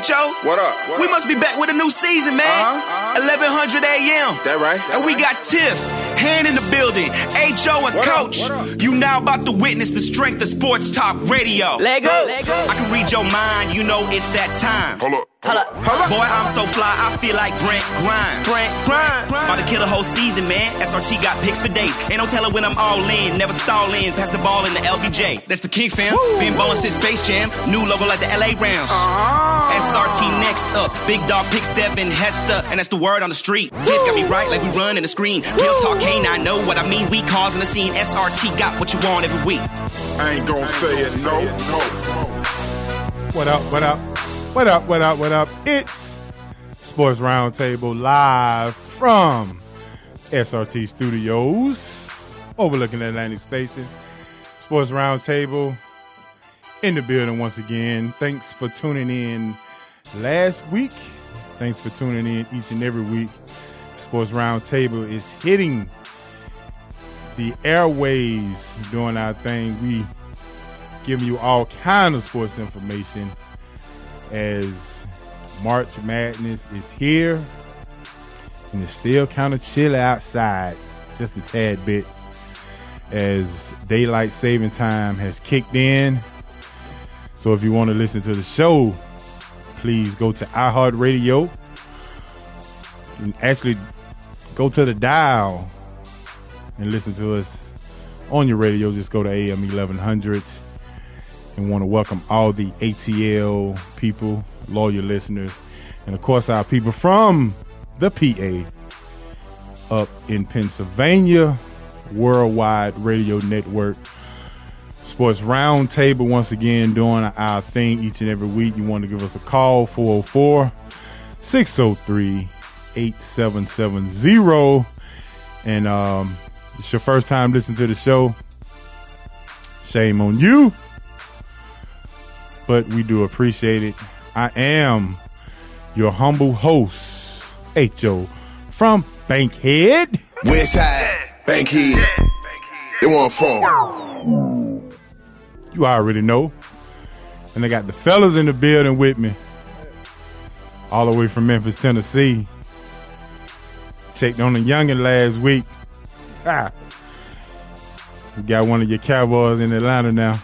H.O. What up? We must be back with a new season, man. 1100 a.m. That right? And we got Tiff, Hand in the building, H.O. and Coach. You now about to witness the strength of sports talk radio. Lego. I can read your mind, you know it's that time. Hold up. Boy, I'm so fly, I feel like Brent Grimes. About to kill a whole season, man. SRT got picks for days. Ain't no telling when I'm all in. Never stall in. Pass the ball in the LBJ. That's the King fam. Been ballin' since Space Jam. New logo like the LA Rams. SRT next up. Big dog picks Devin Hester. And that's the word on the street. Tiff got me right like we run in the screen. Real talk canine, know what I mean. We causing the scene. SRT got what you want every week. I ain't gonna say it, no. What up? It's Sports Roundtable live from SRT Studios, overlooking Atlantic Station. Sports Roundtable in the building once again. Thanks for tuning in last week. Thanks for tuning in each and every week. Sports Roundtable is hitting the airways, doing our thing. We giving you all kind of sports information as March Madness is here, and it's still kind of chilly outside, just a tad bit, as daylight saving time has kicked in. So if you want to listen to the show, please go to iHeartRadio and actually go to the dial and listen to us on your radio. Just go to AM 1100. And want to welcome all the ATL people, loyal listeners, and of course our people from the PA up in Pennsylvania, Worldwide Radio Network. Sports Roundtable once again doing our thing each and every week. You want to give us a call, 404-603-8770. And it's your first time listening to the show. Shame on you. But we do appreciate it. I am your humble host, H.O. from Bankhead. Westside, Bankhead. They want phone. You already know. And I got the fellas in the building with me. All the way from Memphis, Tennessee. Checked on the youngin' last week. We got one of your Cowboys in Atlanta now.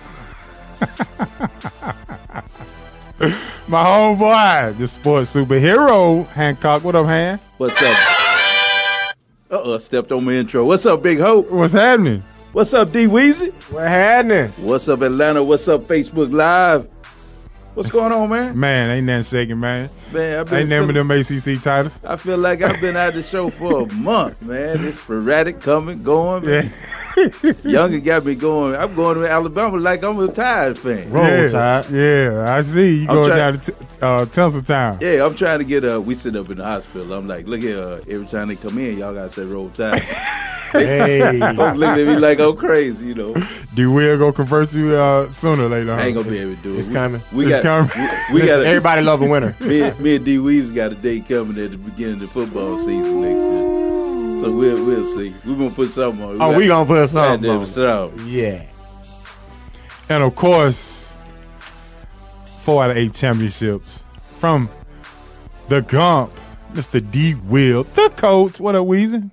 My homeboy, the sports superhero, Hancock. What up, Han? What's up? Stepped on my intro. What's up, Big Hope? What's happening? What's up, D Weezy? What happening? What's up, Atlanta? What's up, Facebook Live? What's going on, man? Man, ain't nothing shaking, man. Man, ain't naming them ACC titles. I feel like I've been out of the show for a month, man. It's sporadic, coming, going, man. Yeah. Younger got me going. I'm going to Alabama like I'm a Tide fan. Roll Tide. Yeah, I see. You going down to Tinseltown. Yeah, I'm trying to get we sit up in the hospital. I'm like, look here, every time they come in, y'all got to say Roll Tide. Hey. Folks looking at me like I'm crazy, you know. D Will go convert you sooner or later. I ain't going to be able to do it. It's coming. We got everybody love a winner. Me and D Weezy got a date coming at the beginning of the football season next year. So we'll see. We're going to put something on. We going to put something on. Yeah. And, of course, 4 out of 8 championships from the Gump, Mr. D. Will, the coach. What up, Weezy?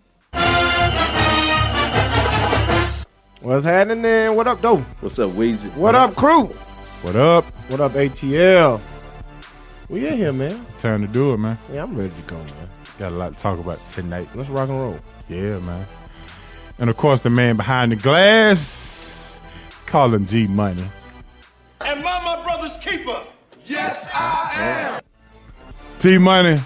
What's happening then? What up, though? What's up, Weezy? What up, crew? What up? What up, ATL? We in here, man. Time to do it, man. Yeah, I'm ready to go, man. Got a lot to talk about tonight. Let's rock and roll. Yeah, man. And, of course, the man behind the glass, call him G Money. Am I my brother's keeper? Yes, I am. G Money.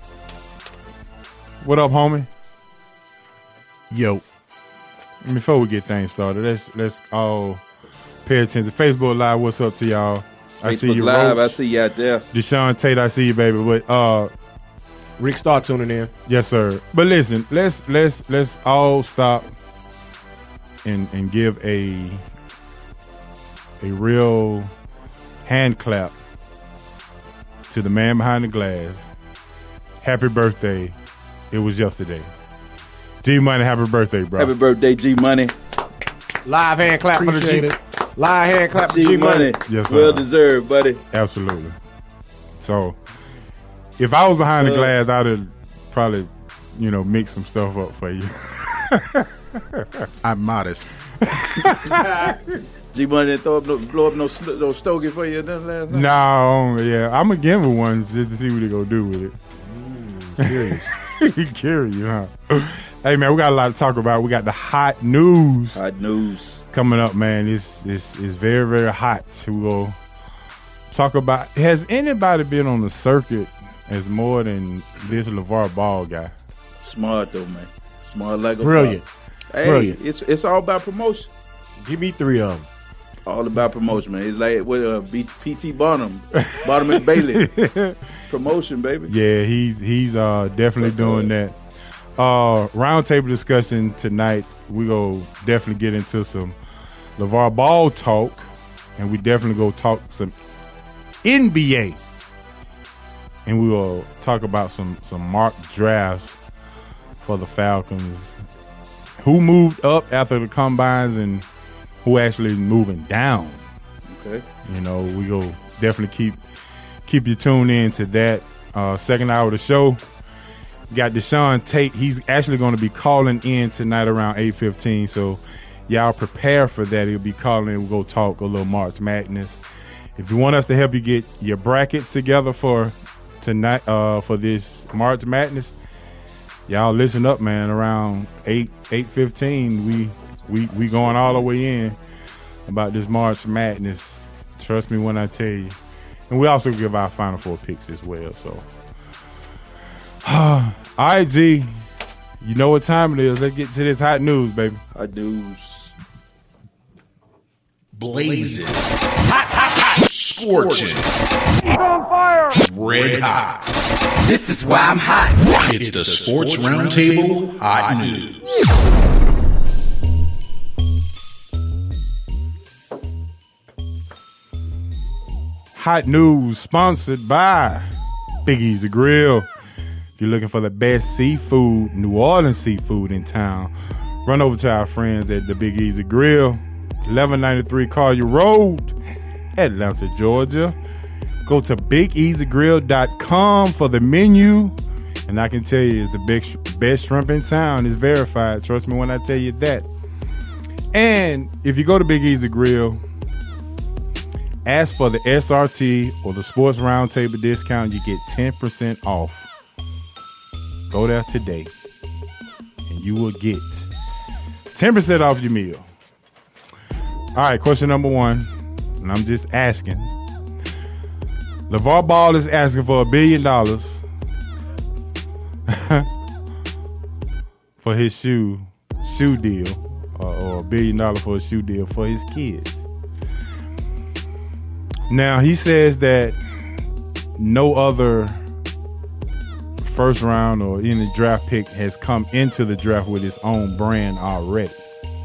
What up, homie? Yo. Before we get things started, let's all pay attention. Facebook Live, what's up to y'all? I see you, Live, Roach. I see you out there. Deshaun Tate, I see you, baby. But Rick, start tuning in. Yes, sir. But listen, let's all stop and give a real hand clap to the man behind the glass. Happy birthday. It was yesterday. G Money, happy birthday, bro. Happy birthday, G Money. Live hand clap Appreciate for the G. it. Live hand clap for G G Money. Yes, sir. Well deserved, buddy. Absolutely. So If I was behind the glass, I'd have probably, mixed some stuff up for you. I'm modest. G-Money didn't blow up no stogie for you last night? No, yeah. I'm going to give him one just to see what they going to do with it. Curious. Curious, huh? Hey, man, we got a lot to talk about. We got the hot news. Hot news. Coming up, man. It's very, very hot. We will talk about, has anybody been on the circuit as more than this LeVar Ball guy? Smart, though, man. Smart like a Brilliant. boss. Hey, Brilliant. It's all about promotion. Give me 3 of them. All about promotion, man. It's like with P.T. Barnum and Bailey. Promotion, baby. Yeah, he's definitely doing that. Roundtable discussion tonight. We go definitely get into some LeVar Ball talk, and we definitely go talk some NBA, and we will talk about some mock drafts for the Falcons. Who moved up after the combines and who actually moving down. Okay. We go definitely keep you tuned in to that. Second hour of the show. Got Deshaun Tate. He's actually going to be calling in tonight around 8:15. So y'all prepare for that. He'll be calling in. We'll go talk a little March Madness. If you want us to help you get your brackets together for tonight, for this March Madness, y'all listen up, man. Around 8:15, we going all the way in about this March Madness. Trust me when I tell you. And we also give our Final Four picks as well. So, all right, G. You know what time it is. Let's get to this hot news, baby. Hot news. Blazing. Hot. Scorching. On fire. Red hot. This is why I'm hot. It's the Sports Roundtable Hot News. Hot news sponsored by Big Easy Grill. If you're looking for the best seafood, New Orleans seafood in town, run over to our friends at the Big Easy Grill, 1193 Collier Road, Atlanta, Georgia. Go to BigEasyGrill.com for the menu, and I can tell you it's the best shrimp in town. It's verified. Trust me when I tell you that. And if you go to Big Easy Grill, ask for the SRT or the Sports Roundtable discount. You get 10% off. Go there today, and you will get 10% off your meal. All right, question number 1, and I'm just asking. LeVar Ball is asking for $1 billion for his shoe deal, or $1 billion for a shoe deal for his kids. Now, he says that no other first round or any draft pick has come into the draft with its own brand already.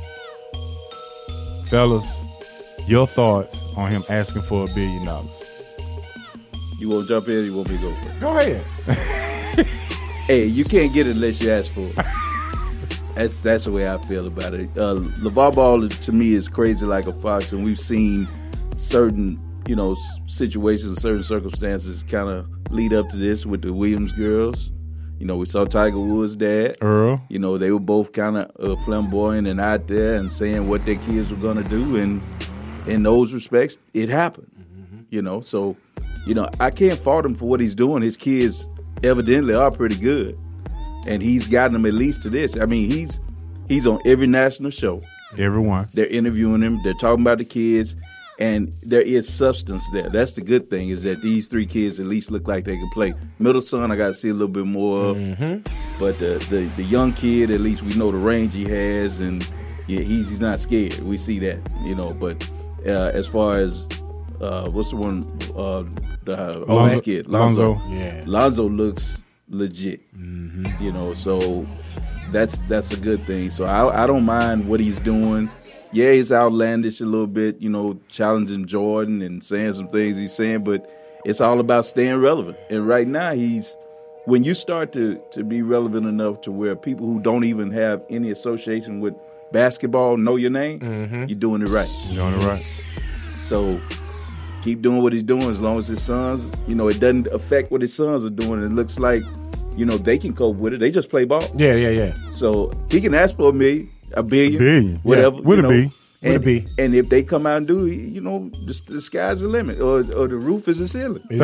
Fellas, your thoughts on him asking for $1 billion? You want to jump in or you want me to go first? Go ahead. Hey, you can't get it unless you ask for it. That's the way I feel about it. LeVar Ball, to me, is crazy like a fox, and we've seen certain situations, certain circumstances kind of lead up to this with the Williams girls. We saw Tiger Woods' dad. Earl. They were both kind of flamboyant and out there and saying what their kids were going to do. And in those respects, it happened. So, I can't fault him for what he's doing. His kids evidently are pretty good. And he's gotten them at least to this. I mean, he's on every national show. Everyone. They're interviewing him. They're talking about the kids. And there is substance there. That's the good thing, is that these 3 kids at least look like they can play. Middle son, I got to see a little bit more of. But the young kid, at least we know the range he has, and yeah, he's not scared. We see that, But as far as what's the one, the oldest kid, Lonzo. Yeah. Lonzo looks legit. So that's a good thing. So I don't mind what he's doing. Yeah, he's outlandish a little bit, challenging Jordan and saying some things he's saying, but it's all about staying relevant. And right now, when you start to be relevant enough to where people who don't even have any association with basketball know your name, you're doing it right. You're doing it right. So keep doing what he's doing as long as his sons, it doesn't affect what his sons are doing. It looks like, they can cope with it. They just play ball. Yeah. So he can ask for a billion, whatever. Yeah. Would it be? Would it be? And if they come out and do, the sky's the limit, or the roof is the ceiling. And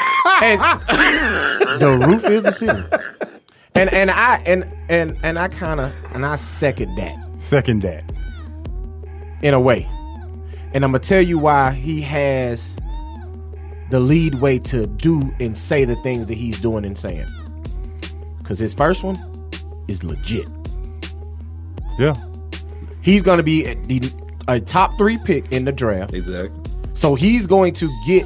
the roof is the ceiling. And I second that. Second that. In a way. And I'm going to tell you why he has the lead way to do and say the things that he's doing and saying. Because his first one is legit. Yeah. He's going to be a top 3 pick in the draft. Exactly. So he's going to get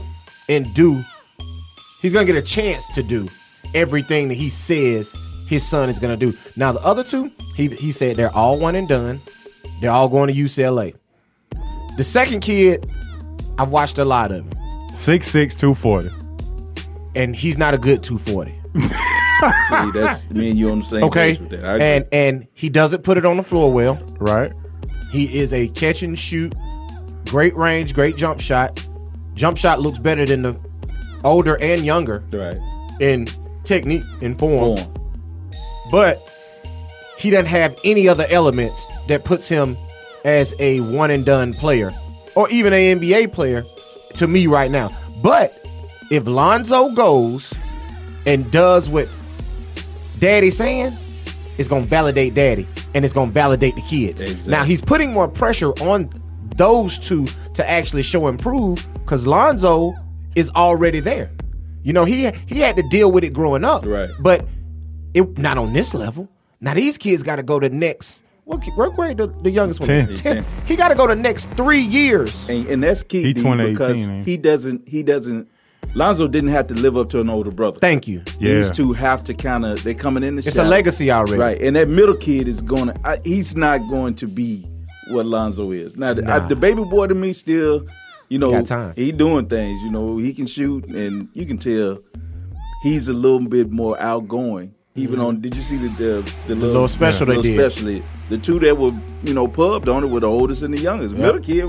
he's going to get a chance to do everything that he says his son is going to do. Now, the other two, he said they're all one and done. They're all going to UCLA. The second kid, I've watched a lot of him. 6'6", 240. And he's not a good 240. See, that's me and you on the same page with that. I agree. And he doesn't put it on the floor well. Right. He is a catch and shoot, great range, great jump shot. Jump shot looks better than the older and younger in technique and form. But he doesn't have any other elements that puts him as a one and done player or even an NBA player to me right now. But if Lonzo goes and does what Daddy's saying, it's going to validate Daddy and it's going to validate the kids. Exactly. Now he's putting more pressure on those two to actually show and prove because Lonzo is already there. He had to deal with it growing up. Right. But it not on this level. Now these kids got to go to next. What grade the youngest one? 10. He got to go the next 3 years. And that's key. He 2018, because he doesn't. Lonzo didn't have to live up to an older brother. Thank you. Yeah. These two have to they're coming in the It's shadow. a legacy already. Right. And that middle kid is he's not going to be what Lonzo is. Now, the baby boy to me still, got time. he doing things, he can shoot and you can tell he's a little bit more outgoing. Even on, did you see the little special they did? Special, the two that were, pubbed on it were the oldest and the youngest. Middle kid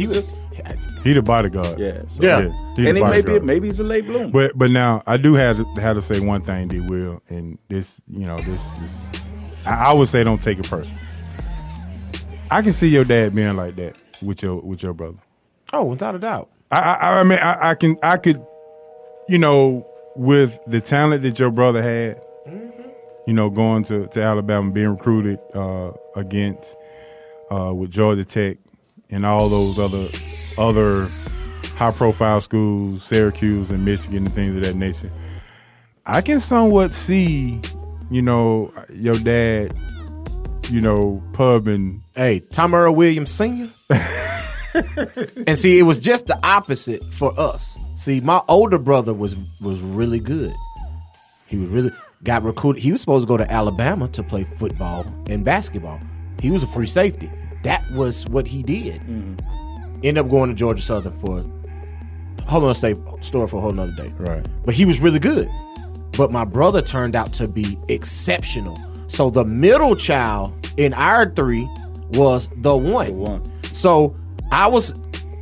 He the bodyguard. Yeah. So, He and the bodyguard. maybe he's a late bloomer. But now I do have to say one thing, D. Will, and this is I would say don't take it personal. I can see your dad being like that with your brother. Oh, without a doubt. I mean I could with the talent that your brother had, going to Alabama, being recruited against with Georgia Tech and all those other high-profile schools, Syracuse and Michigan and things of that nature. I can somewhat see, your dad, pubbing. Hey, Tom Earl Williams Sr. And see, it was just the opposite for us. See, my older brother was really good. He was really got recruited. He was supposed to go to Alabama to play football and basketball. He was a free safety. That was what he did. Ended up going to Georgia Southern for story for a whole nother day. Right. But he was really good. But my brother turned out to be exceptional. So the middle child in our three was the one. So I was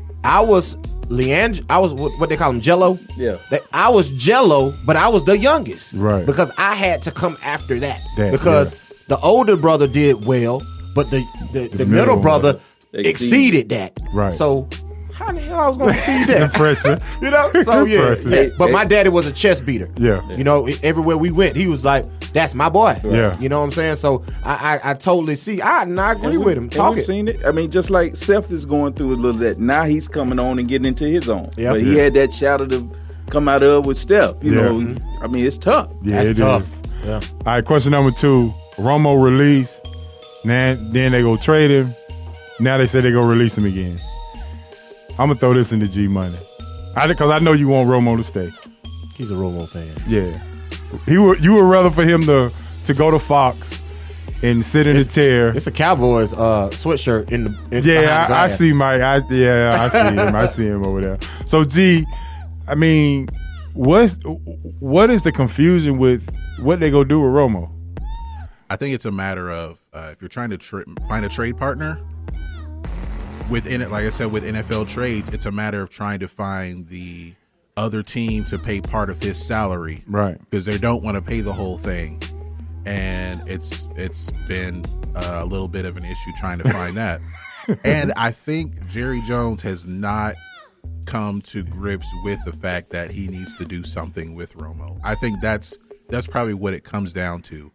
Leandro. I was what they call him, Jello. Yeah. I was Jello, but I was the youngest. Right. Because I had to come after that. Because the older brother did well, but the middle brother exceeded that. Right. So how the hell I was going to see that? Pressure. So Pressure. yeah. But my daddy was a chest beater. Yeah. Everywhere we went, he was like, "That's my boy." Yeah. You know what I'm saying? So I totally see. I agree with him. We've seen it. I mean, just like Seth is going through a little of that. Now he's coming on and getting into his own. Yep. But he had that shadow to come out of with Steph. I mean, it's tough. Yeah, That's it tough. is. Yeah. All right, question number 2. Romo released. Then they go trade him. Now they say they go release him again. I'm going to throw this into G Money. Because I know you want Romo to stay. He's a Romo fan. Yeah. You would rather for him to go to Fox and sit in the chair. It's a Cowboys sweatshirt in Yeah, I see Mike. I see him. I see him over there. So, G, I mean, what is the confusion with what they go do with Romo? I think it's a matter of if you're trying to find a trade partner, within, like I said, with NFL trades, it's a matter of trying to find the other team to pay part of his salary, right? Because they don't want to pay the whole thing, and it's been a little bit of an issue trying to find that. And I think Jerry Jones has not come to grips with the fact that he needs to do something with Romo. I think that's probably what it comes down to.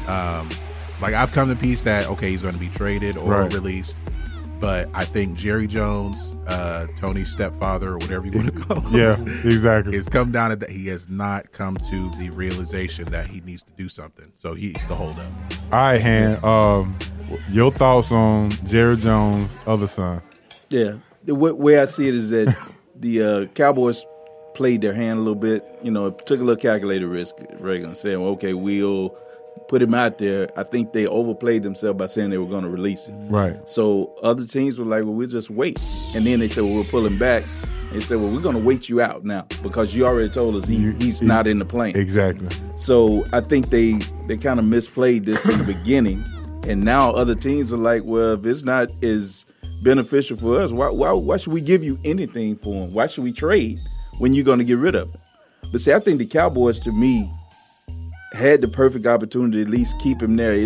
Like, I've come to peace that, okay, he's going to be traded or released, but I think Jerry Jones, Tony's stepfather, or whatever you want to call him, yeah, exactly, it's come down to that he has not come to the realization that he needs to do something, so he's the holdup. All right, Han, your thoughts on Jerry Jones' other son? Yeah, the way I see it is that the Cowboys played their hand a little bit, took a little calculated risk, Reagan, saying, well, okay, we'll put him out there. I think they overplayed themselves by saying they were going to release him. Right. So other teams were like, well, we'll just wait. And then they said, well, we'll pull him back. They said, well, we're going to wait you out now because you already told us he's not in the plan. Exactly. So I think they kind of misplayed this in the beginning. And now other teams are like, well, if it's not as beneficial for us, why should we give you anything for him? Why should we trade when you're going to get rid of him? But see, I think the Cowboys, to me, had the perfect opportunity to at least keep him there.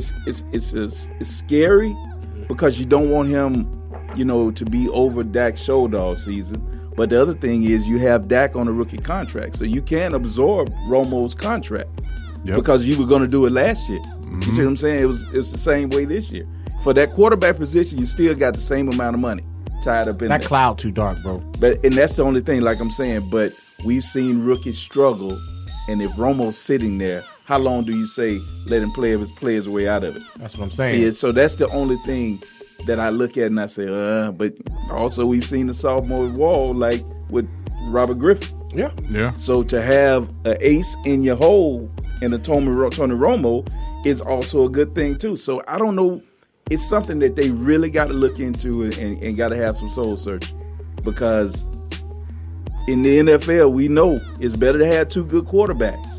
It's scary because you don't want him, to be over Dak's shoulder all season. But the other thing is you have Dak on a rookie contract, so you can absorb Romo's contract because you were going to do it last year. Mm-hmm. You see what I'm saying? It was the same way this year. For that quarterback position, you still got the same amount of money tied up in that there. cloud too dark, bro. And that's the only thing, like I'm saying. But we've seen rookies struggle. And if Romo's sitting there, how long do you say let him play his way out of it? That's what I'm saying. See, so that's the only thing that I look at and I say, but also we've seen the sophomore wall like with Robert Griffin. Yeah. Yeah. So to have an ace in your hole and a Tony Romo is also a good thing too. So I don't know. It's something that they really got to look into and got to have some soul search because in the NFL, we know it's better to have two good quarterbacks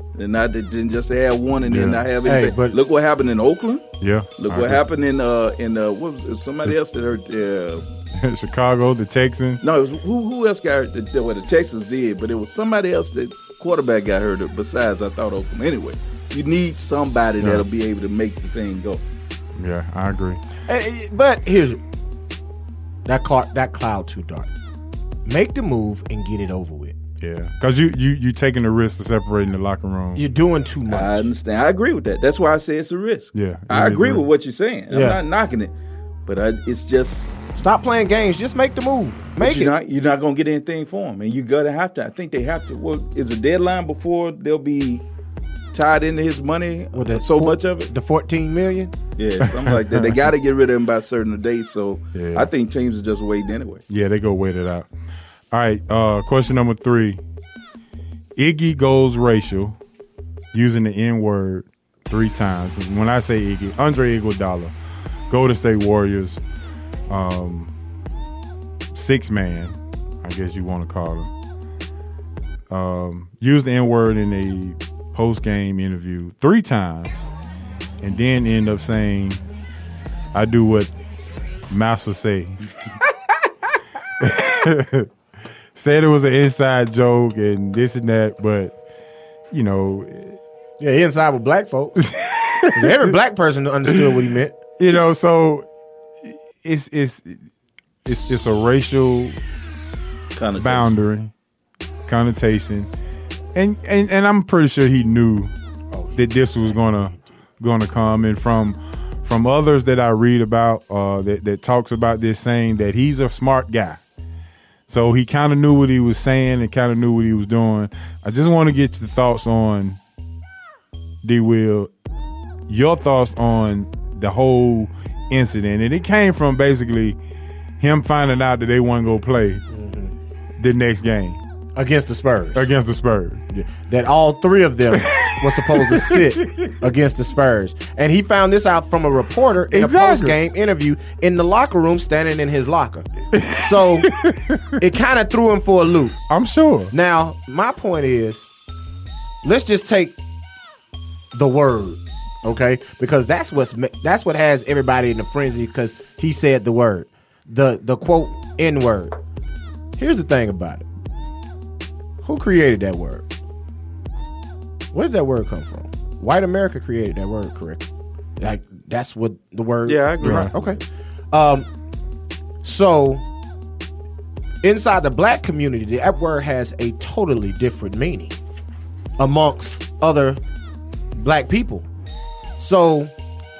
than just to have one and then not have anything. But look what happened in Oakland. Yeah. Look what happened in what was it, somebody else that hurt Chicago, the Texans. No, it was who else got hurt? The Texans did, but it was somebody else that quarterback got hurt besides I thought Oakland. Anyway, you need somebody that'll be able to make the thing go. Yeah, I agree. But here's that cloud too dark. Make the move and get it over with. Yeah, because you taking the risk of separating the locker room. You're doing too much. I understand. I agree with that. That's why I say it's a risk. Yeah, I agree with what you're saying. I'm Yeah. not knocking it, but it's just stop playing games. Just make the move. You're not going to get anything for them, and you gotta have to. I think they have to. Well, is a deadline before they'll be tied into his money? Much of it. The $14 million. Yeah, something like that. They got to get rid of him by a certain date. So I think teams are just waiting anyway. Yeah, they go wait it out. All right, question number 3. Iggy goes racial using the N-word 3 times. When I say Iggy, Andre Iguodala, Golden State Warriors, 6-man, I guess you want to call him. Used the N-word in a post-game interview 3 times and then end up saying, I do what Massa say. Said it was an inside joke and this and that, but yeah, he inside with black folks. Every black person understood what he meant. So it's a racial boundary connotation, and I'm pretty sure he knew that this was gonna come, and from others that I read about that talks about this, saying that he's a smart guy. So he kind of knew what he was saying and kind of knew what he was doing. I just want to get your thoughts on, D-Will, your thoughts on the whole incident. And it came from basically him finding out that they weren't going to play the next game. Against the Spurs. Yeah. That all 3 of them were supposed to sit against the Spurs. And he found this out from a reporter in a post-game interview in the locker room standing in his locker. So it kind of threw him for a loop. I'm sure. Now, my point is, let's just take the word, okay? Because that's what has everybody in a frenzy because he said the word. the quote N-word. Here's the thing about it. Who created that word? Where did that word come from? White America created that word, correct? Like, that's what the word... Yeah, I agree. Right. Okay. So, inside the black community, that word has a totally different meaning amongst other black people. So,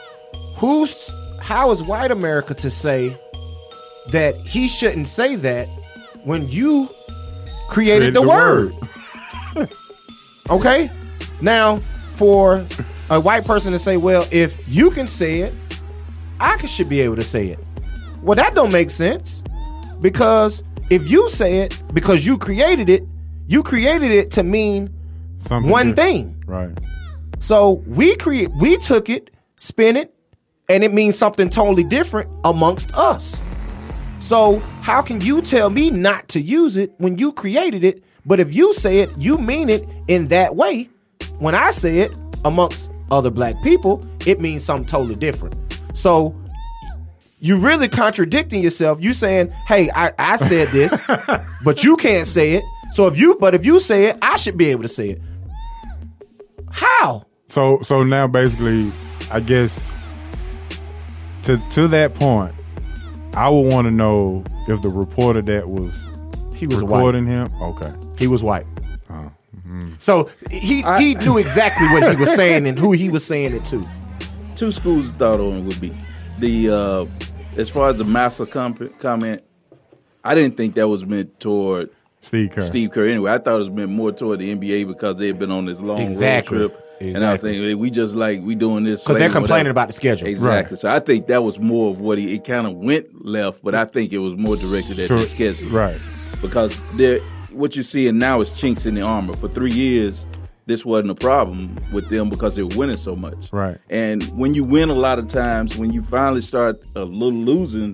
how is white America to say that he shouldn't say that when you created the word? Okay? Now, for a white person to say, well, if you can say it, I should be able to say it. Well, that don't make sense, because if you say it because you created it to mean Something one different. thing. Right. So we took it, spin it, and it means something totally different amongst us. So how can you tell me not to use it when you created it? But if you say it, you mean it in that way. When I say it amongst other black people, it means something totally different. So you really contradicting yourself. You saying, hey, I said this, but you can't say it. So if you say it, I should be able to say it. How? So now basically, I guess to that point, I would want to know if the reporter that was recording him. Okay, he was white. So he knew exactly what he was saying and who he was saying it to. Two schools of thought on it would be the as far as the massa comment. I didn't think that was meant toward Steve Kerr. Anyway, I thought it was meant more toward the NBA because they had been on this long road trip. And I was thinking, hey, we doing this because they're complaining about the schedule. Exactly. Right. So I think that was more of what it kind of went left, but I think it was more directed at the schedule. Right. Because what you're seeing now is chinks in the armor. For 3 years, this wasn't a problem with them because they were winning so much. Right. And when you win a lot of times, when you finally start a little losing,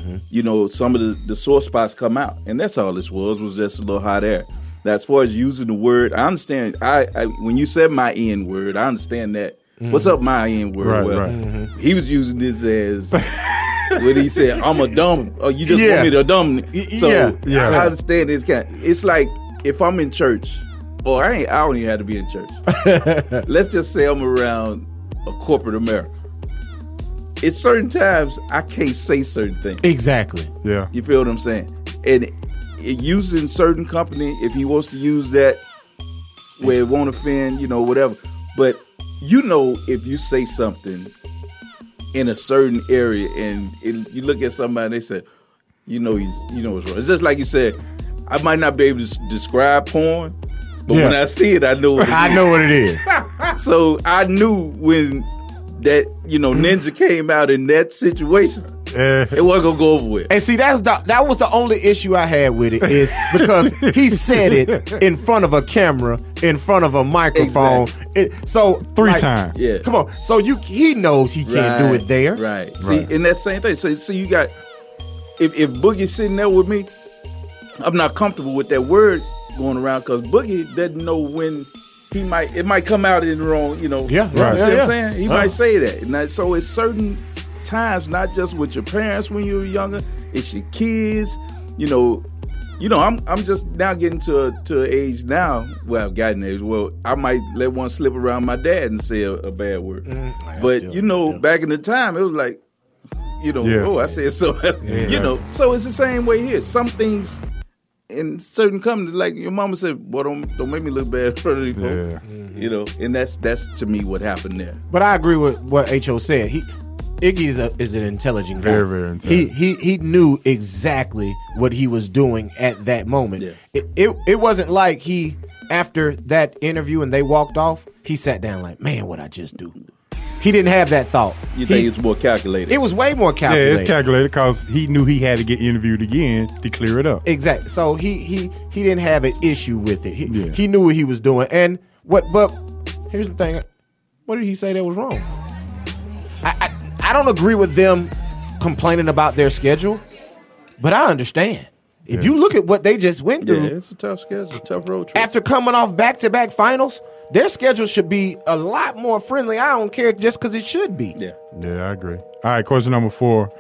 some of the sore spots come out. And that's all this was just a little hot air. Now, as far as using the word, I understand. I when you said my N word, I understand that. What's up, my N word? Right, He was using this as when he said, "I'm a dumb." Oh, you just want me to dumb? So I understand this kind. It's like if I'm in church, or I don't even have to be in church. Let's just say I'm around a corporate America. It's certain times I can't say certain things. Exactly. Yeah. You feel what I'm saying? And using certain company, if he wants to use that where it won't offend, whatever. But if you say something in a certain area and you look at somebody and they say, what's wrong. It's just like you said, I might not be able to describe porn, but when I see it, I know what it is. I know what it is. So I knew when that, Ninja came out in that situation, it wasn't gonna go over with. And see, that was the only issue I had with it, is because he said it in front of a camera, in front of a microphone. Exactly. So 3 times. Yeah. Come on. So he knows he can't do it there. Right. See, in that same thing. So you got if Boogie's sitting there with me, I'm not comfortable with that word going around because Boogie doesn't know when it might come out in the wrong, Yeah. See what I'm saying? He might say that. And so it's certain times, not just with your parents when you were younger, it's your kids. I'm just now getting to an age now. Well, I've gotten age. Well, I might let one slip around my dad and say a bad word. But back in the time, it was like, I said so. So it's the same way here. Some things in certain companies, like your mama said, "Boy, don't make me look bad in front of these folks." And that's to me what happened there. But I agree with what H.O. said. Iggy is an intelligent guy. Very, very intelligent. He knew exactly what he was doing at that moment. Yeah. It wasn't like he, after that interview and they walked off, he sat down like, man, what'd I just do? He didn't have that thought. You think it's more calculated? It was way more calculated. Yeah, it's calculated because he knew he had to get interviewed again to clear it up. Exactly. So he didn't have an issue with it. He knew what he was doing. And but here's the thing. What did he say that was wrong? I don't agree with them complaining about their schedule, but I understand. If you look at what they just went through. Yeah, it's a tough schedule, tough road trip. After coming off back-to-back finals, their schedule should be a lot more friendly. I don't care just because it should be. Yeah. Yeah, I agree. All right, question number 4.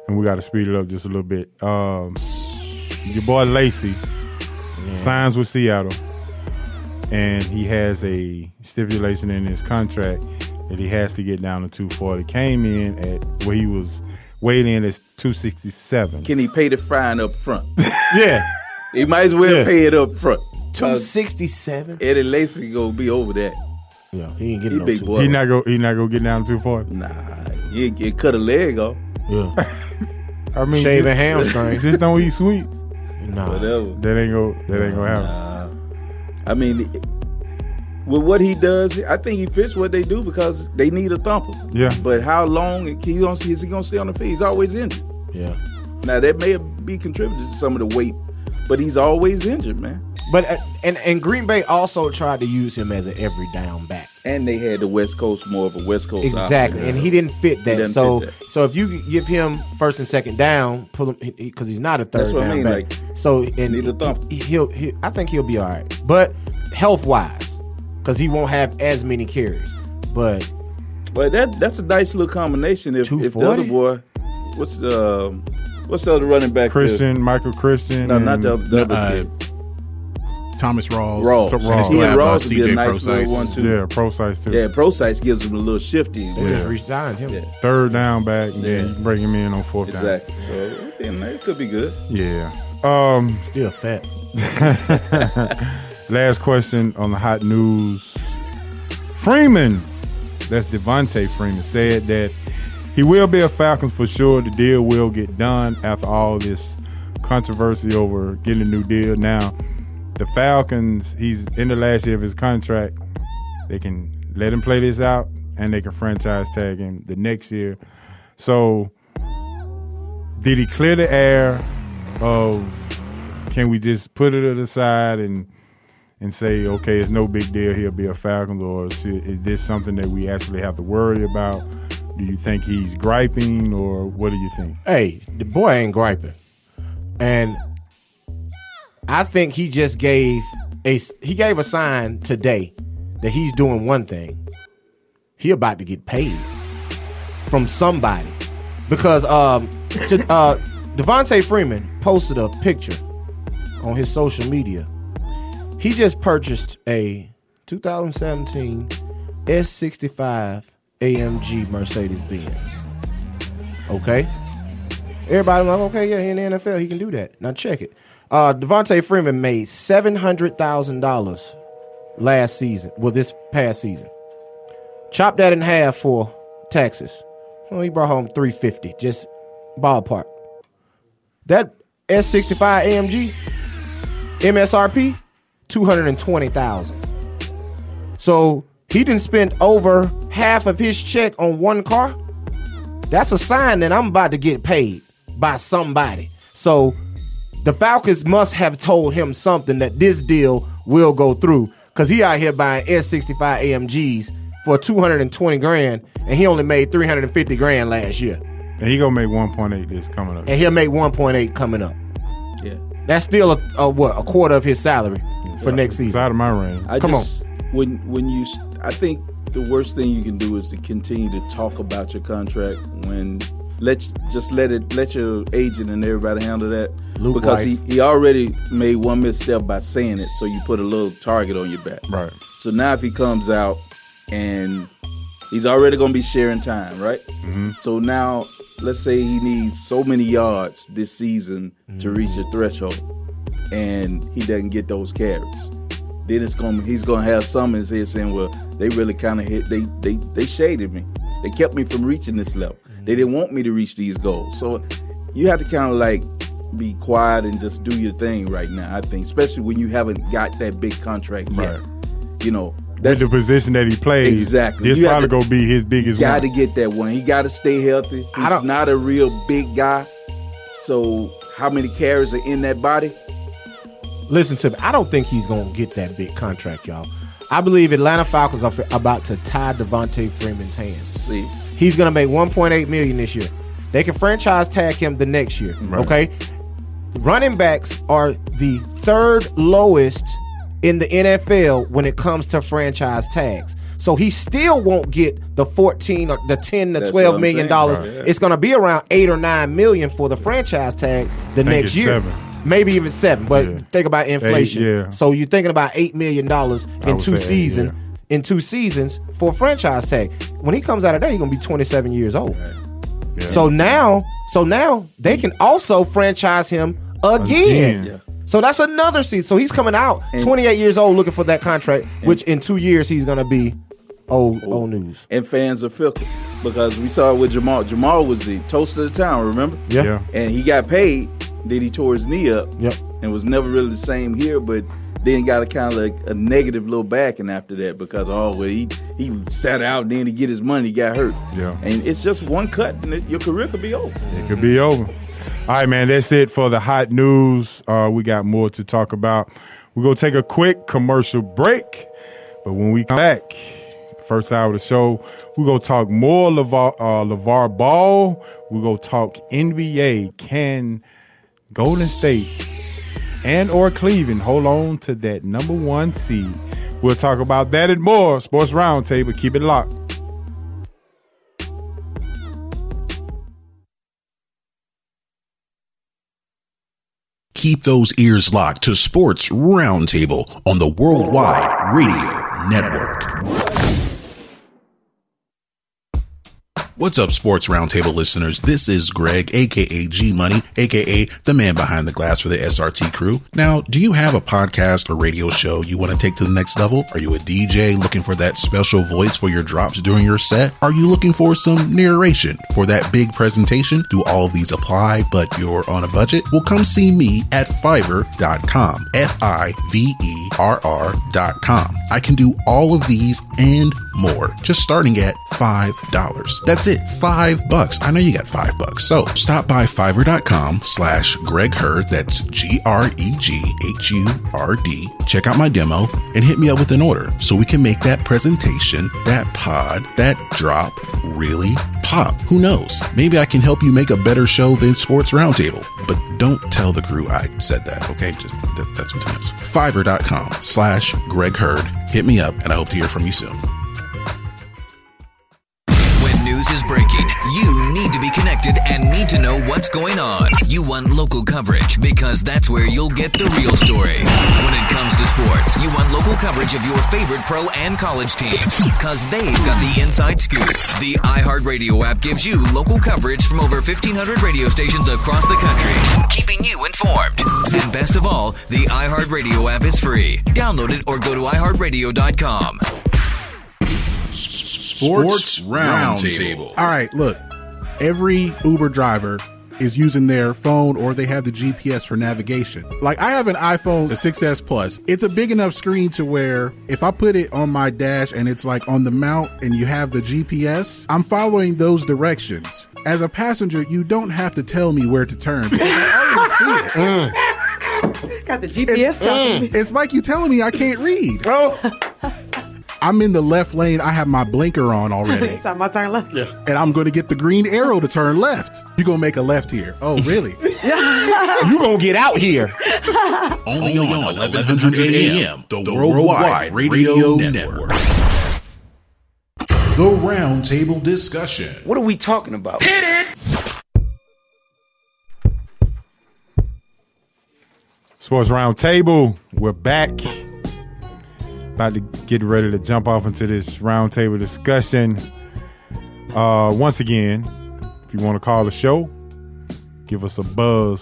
and we got to speed it up just a little bit. Your boy Lacy signs with Seattle, and he has a stipulation in his contract that he has to get down to 240. Came in at where he was weighed in as 267. Can he pay the fine up front? Yeah. He might as well pay it up front. 267. Eddie Lacy gonna be over that. Yeah, he ain't getting no big boy. He not gonna get down to 240. Nah, he cut a leg off. Yeah. I mean, shaving hamstrings. Just don't eat sweets. Nah. Whatever. That ain't gonna happen. I mean, with what he does, I think he fits what they do because they need a thumper. Yeah. But how long is he gonna stay on the field? He's always injured. Yeah. Now that may be contributed to some of the weight, but he's always injured, man. But and Green Bay also tried to use him as an every down back. And they had the West Coast, more of a West Coast Exactly, offense. and he didn't fit that. doesn't fit that. So if you give him first and second down, pull him because he's not a third That's what I down mean, back. like, So and need a thump. I think he'll be all right. But health wise, because he won't have as many carries. But that's a nice little combination. If the 240? other boy, what's the other running back? Michael Christian. No, not the other kid. Thomas Rawls. Rawls. And they still Yeah, have Rawls would be a CJ nice little Procise. one too. Yeah, Procise too. Yeah, Procise gives him a little shifty. they just re-signed him. Yeah. Third down back, and then Yeah. you can bring him in on fourth down. Exactly. So it could be good. Yeah. Still fat. Last question on the hot news. Freeman, that's Devontae Freeman, said that he will be a Falcons for sure. The deal will get done after all this controversy over getting a new deal. Now, the Falcons, he's in the last year of his contract. They can let him play this out, and they can franchise tag him the next year. So, did he clear the air of, can we just put it to the side and say, okay, it's no big deal, he'll be a Falcons, or is this something that we actually have to worry about? Do you think he's griping, or what do you think? Hey, the boy ain't griping. And I think he just gave a sign today that he's doing one thing. He about to get paid from somebody. Because Devontae Freeman posted a picture on his social media. He just purchased a 2017 S65 AMG Mercedes-Benz. Okay? Everybody like, okay, yeah, he in the NFL, he can do that. Now check it. Devontae Freeman made $700,000 last season. Well, this past season. Chop that in half for taxes. Well, he brought home $350, just ballpark. That S65 AMG MSRP $220,000. So he didn't spend over half of his check on one car. That's a sign that I'm about to get paid by somebody. So the Falcons must have told him something that this deal will go through, because he out here buying S65 AMGs for $220,000, and he only made $350,000 last year. And he gonna make 1.8 this coming up. And he'll make 1.8 coming up. Yeah. That's still a quarter of his salary for next It's season. out of my range. I think the worst thing you can do is to continue to talk about your contract when let your agent and everybody handle that. Luke because White. he already made one misstep by saying it, so you put a little target on your back. Right. So now if he comes out and he's already going to be sharing time, right? Mm-hmm. So now let's say he needs so many yards this season to reach a threshold, and he doesn't get those carries. Then he's gonna have some in his head saying, "Well, they really kind of hit. They shaded me. They kept me from reaching this level. They didn't want me to reach these goals." So you have to kind of like be quiet and just do your thing right now. I think, especially when you haven't got that big contract yet. Right. You know, With the position that he plays, Exactly. this You have probably to- gonna be his biggest got to one. get that one. He got to stay healthy. He's not a real big guy. So how many carries are in that body? Listen to me. I don't think he's going to get that big contract, y'all. I believe Atlanta Falcons are about to tie Devontae Freeman's hands. See, He's going to make $1.8 million this year. They can franchise tag him the next year. Right. Okay? Running backs are the third lowest in the NFL when it comes to franchise tags. So he still won't get the 14 or the 10 to That's 12 what I'm million saying, dollars. bro. Yeah. It's going to be around 8 or 9 million for the franchise tag the think next it's year. 7. Maybe even 7, but Yeah. think about inflation. 8, yeah. So you're thinking about $8 million I in would 2 say 8, seasons. yeah. In 2 seasons for a franchise tag. When he comes out of there, he's gonna be 27 years old. Yeah. So now they can also franchise him again. Again. So that's another season. So he's coming out 28 years old looking for that contract, which in 2 years he's gonna be old news. And fans are fickle because we saw it with Jamal. Jamal was the toast of the town, remember? Yeah. And he got paid, then he tore his knee up. Yep. And was never really the same here, but then got a kind of like a negative little backing after that because he sat out and then to get his money, he got hurt. Yeah. And it's just one cut and your career could be over. It could be over. All right, man, that's it for the hot news. We got more to talk about. We're going to take a quick commercial break. But when we come back, first hour of the show, we're going to talk more LeVar Ball. We're going to talk NBA. Can Golden State and or Cleveland hold on to that number 1 seed? We'll talk about that and more. Sports Roundtable. Keep it locked. Keep those ears locked to Sports Roundtable on the Worldwide Radio Network. What's up, Sports Roundtable listeners? This is Greg, a.k.a. G-Money, a.k.a. the man behind the glass for the SRT crew. Now, do you have a podcast or radio show you want to take to the next level? Are you a DJ looking for that special voice for your drops during your set? Are you looking for some narration for that big presentation? Do all of these apply, but you're on a budget? Well, come see me at Fiverr.com, Fiverr.com. I can do all of these and more, just starting at $5. That's it, $5. I know you got $5. So stop by Fiverr.com/Greg Hurd. That's GREGHURD. Check out my demo and hit me up with an order so we can make that presentation, that pod, that drop really pop. Who knows? Maybe I can help you make a better show than Sports Roundtable. But don't tell the crew I said that, okay? Just that's between us. Fiverr.com/Greg Hurd. Hit me up, and I hope to hear from you soon. News is breaking. You need to be connected and need to know what's going on. You want local coverage because that's where you'll get the real story. When it comes to sports, you want local coverage of your favorite pro and college teams because they've got the inside scoop. The iHeartRadio app gives you local coverage from over 1,500 radio stations across the country, keeping you informed. And best of all, the iHeartRadio app is free. Download it or go to iHeartRadio.com. Sports Roundtable. All right, look, every Uber driver is using their phone or they have the GPS for navigation. Like, I have an iPhone, the 6S Plus. It's a big enough screen to where if I put it on my dash and it's like on the mount and you have the GPS, I'm following those directions. As a passenger, you don't have to tell me where to turn because I already see it. Got the GPS talking. It's like you telling me I can't read. I'm in the left lane. I have my blinker on already. Time I turn left. And I'm going to get the green arrow to turn left. You're going to make a left here. Oh, really? You gonna get out here. Only on 1100 AM, the Worldwide Radio Network. The Roundtable Discussion. What are we talking about? Sports Roundtable. We're back. About to get ready to jump off into this roundtable discussion. Once again, if you want to call the show, give us a buzz,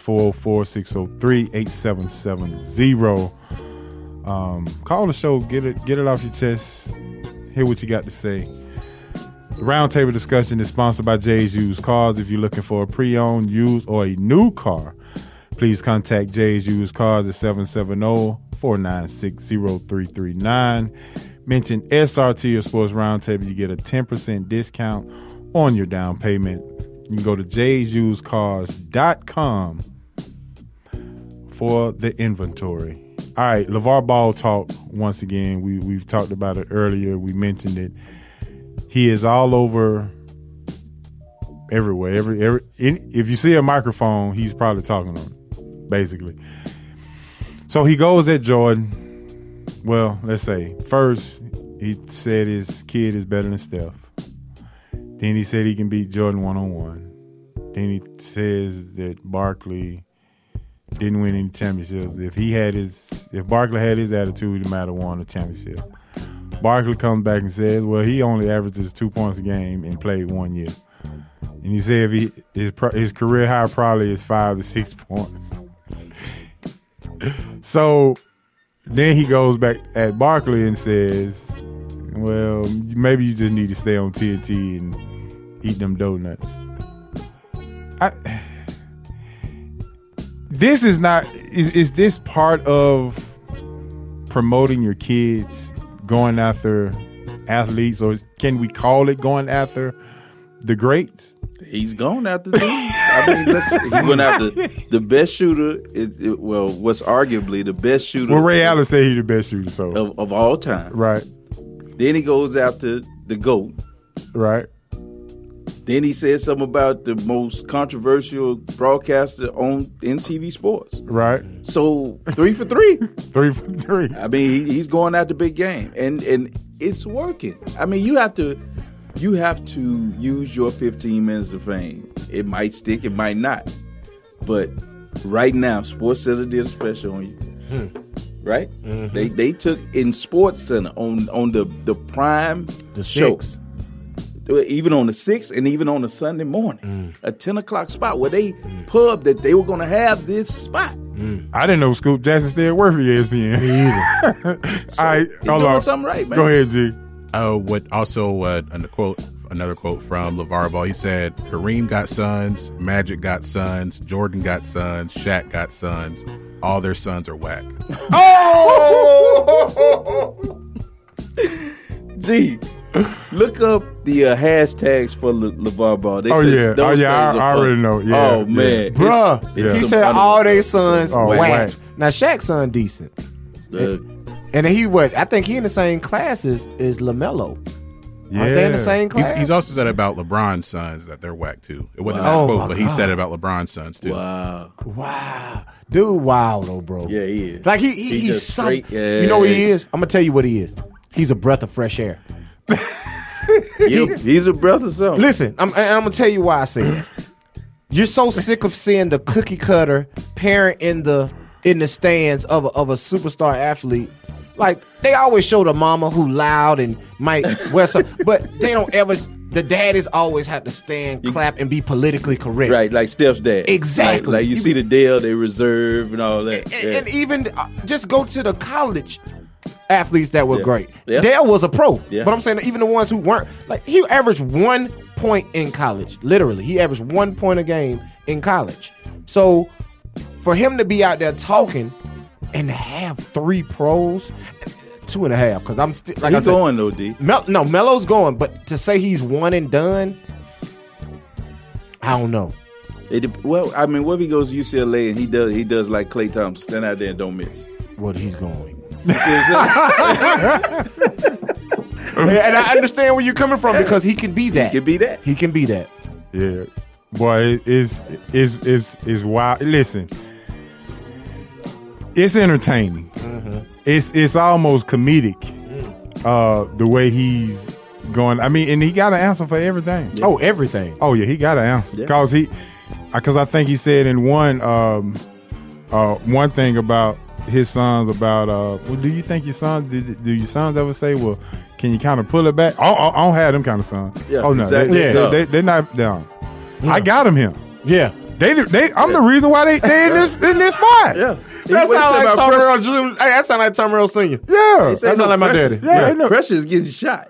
404-603-8770. Call the show, get it off your chest, hear what you got to say. The roundtable discussion is sponsored by Jay's Used Cars. If you're looking for a pre-owned, used, or a new car, please contact Jay's Used Cars at 770-496-0339. Mention SRT or Sports Roundtable. You get a 10% discount on your down payment. You can go to jaysusedcars.com for the inventory. All right, LeVar Ball talk once again. We've talked about it earlier. We mentioned it. He is all over everywhere. If you see a microphone, he's probably talking on it, basically. So he goes at Jordan. Well, let's say first he said his kid is better than Steph. Then he said he can beat Jordan 1-on-1. Then he says that Barkley didn't win any championships. If Barkley had his attitude, he might have won a championship. Barkley comes back and says, well, he only averages 2 points a game and played 1 year. And he said his career high probably is 5 to 6 points. So then he goes back at Barkley and says, well, maybe you just need to stay on TNT and eat them donuts. This is not. Is this part of promoting your kids going after athletes, or can we call it going after the greats? He's going after them. I mean, he went after the best shooter. What's arguably the best shooter. Well, Ray Allen said he's the best shooter, so of all time. Right. Then he goes after the GOAT. Right. Then he said something about the most controversial broadcaster in TV sports. Right. So 3 for 3. 3 for 3. I mean, he's going after big game, and it's working. I mean, you have to use your 15 minutes of fame. It might stick, it might not. But right now, SportsCenter did a special on you. Right? Mm-hmm. They took in SportsCenter on the prime show. 6. Even on the 6th and even on the Sunday morning, a 10 o'clock spot where they pub that they were going to have this spot. I didn't know Scoop Jackson still worked for ESPN. Me either. So all right, he's doing something right, man. Go ahead, G. Another quote from LeVar Ball. He said, Kareem got sons, Magic got sons, Jordan got sons, Shaq got sons. All their sons are whack. Oh! Gee. Look up the hashtags for LeVar Ball. They I already know. Yeah, oh, man. Bruh. He said all their sons whack. Now, Shaq's son decent. And he I think he in the same class as LaMelo. Yeah. Aren't they in the same class? He's also said about LeBron's sons that they're whack too. It wasn't that quote, but he said it about LeBron's sons too. Wow. Dude, wow though, bro. Yeah, he is. Like he's straight. You know what he is? I'm gonna tell you what he is. He's a breath of fresh air. He's a breath of something. Listen, I'm gonna tell you why I say that. You're so sick of seeing the cookie cutter parent in the stands of a superstar athlete. Like, they always show the mama who loud and might wear some, but they don't ever. The daddies always have to stand, clap, and be politically correct. Right, like Steph's dad. Exactly. Like you see the Dale, they reserve and all that. And even just go to the college athletes that were great. Yeah. Dale was a pro, yeah. But I'm saying even the ones who weren't, like, he averaged 1 point in college. Literally, he averaged 1 point a game in college. So for him to be out there talking and to have 3 pros, 2.5, because I'm still like he's going though, D. Melo's going, but to say he's one and done, I don't know. Well, I mean, what if he goes to UCLA and he does like Klay Thompson, stand out there and don't miss? What he's going. And I understand where you're coming from because he can be that. He can be that. He can be that. Yeah, boy, it's wild. Listen, it's entertaining. Mm-hmm. It's almost comedic. The way he's going. I mean, and he got an answer for everything. Yeah. Oh, everything. Oh yeah, he got an answer because I think he said in one thing about his sons about well, do you think your sons do your sons ever say, well, can you kind of pull it back? I don't have them kind of sons. Yeah, oh no, exactly. they're not down. No. I got them here. Yeah, I'm the reason why they in this spot. Yeah, that sounds like Tom Earl Jr. Hey, that sound like Tom Earl Sr. Yeah, that sound like my daddy. Yeah, Pressure's getting shot.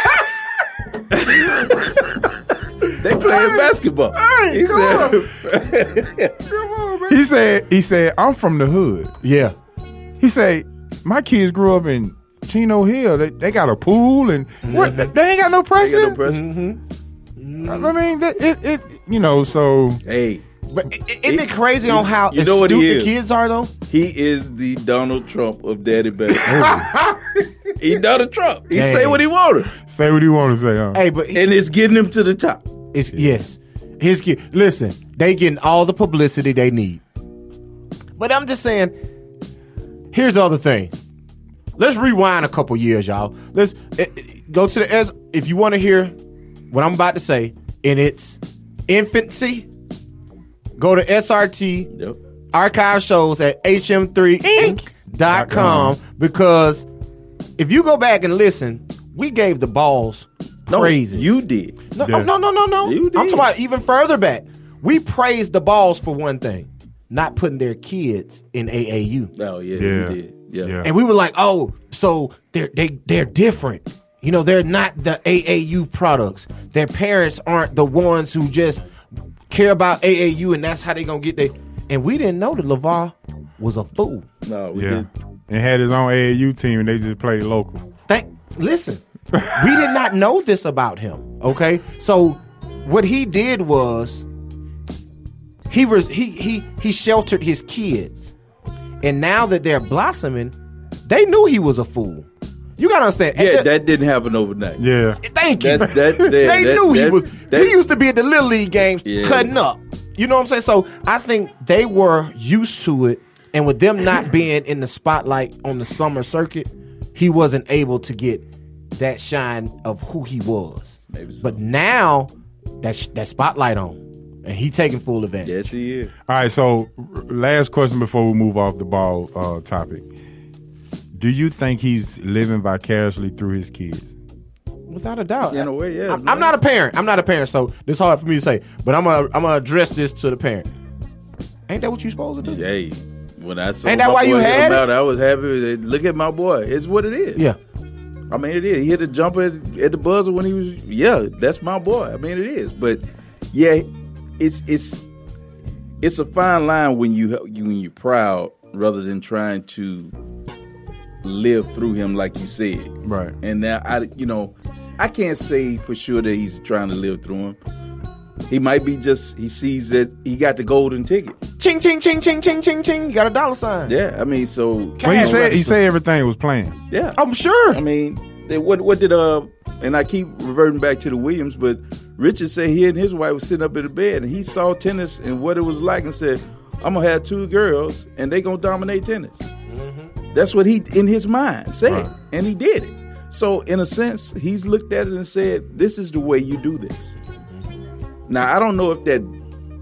They playing basketball. Hey, he said, I'm from the hood. Yeah. He said, my kids grew up in Chino Hill. They got a pool and what? They ain't got no pressure. Mm-hmm. I mean, it so. Hey. But isn't it crazy on how astute the kids are, though? He is the Donald Trump of daddy basketball. He Donald Trump. He say what he wanted. Say what he wanted to say, huh? Hey, but and it's getting him to the top. Yes. His kid. Listen, they getting all the publicity they need. But I'm just saying, here's the other thing. let's rewind a couple years, y'all. Let's go to the if you want to hear what I'm about to say in its infancy, go to SRT archive shows at hm3inc.com because if you go back and listen, we gave the balls praises. You did. No. You did. I'm talking about even further back. We praised the balls for one thing, not putting their kids in AAU. Oh yeah, you did. Yeah. And we were like, oh, so they're different. You know, they're not the AAU products. Their parents aren't the ones who just care about AAU and that's how they gonna get their. And we didn't know that LeVar was a fool. No, we didn't. And had his own AAU team and they just played local. Listen, we did not know this about him. Okay, so what he did was he sheltered his kids, and now that they're blossoming, they knew he was a fool. You gotta understand. Yeah, that didn't happen overnight. Yeah, thank you. They knew he was. He used to be at the Little League games cutting up. You know what I'm saying? So I think they were used to it, and with them not being in the spotlight on the summer circuit, he wasn't able to get that shine of who he was. Maybe so. But now that spotlight on, and he taking full advantage. Yes, he is. All right, so last question before we move off the ball topic. Do you think he's living vicariously through his kids? Without a doubt. In a way, yeah. I'm not a parent. So it's hard for me to say. But I'm gonna address this to the parent. Ain't that what you supposed to do? Hey, when I saw Ain't that my why boy you had come out, it? I was happy. Look at my boy. It's what it is. Yeah. I mean, it is. He hit a jumper at the buzzer when he was. Yeah, that's my boy. I mean, it is. But yeah, it's a fine line when you're proud rather than trying to live through him, like you said. Right. And now I can't say for sure that he's trying to live through him. He might be he sees that he got the golden ticket. Ching, ching, ching, ching, ching, ching, ching. You got a dollar sign. Yeah, I mean, so. But he said everything was planned. Yeah. I'm sure. I mean, what did, and I keep reverting back to the Williams, but Richard said he and his wife was sitting up in the bed and he saw tennis and what it was like and said, I'm going to have two girls and they going to dominate tennis. Mm-hmm. That's what he, in his mind, said. Right. And he did it. So, in a sense, he's looked at it and said, this is the way you do this. Now, I don't know if that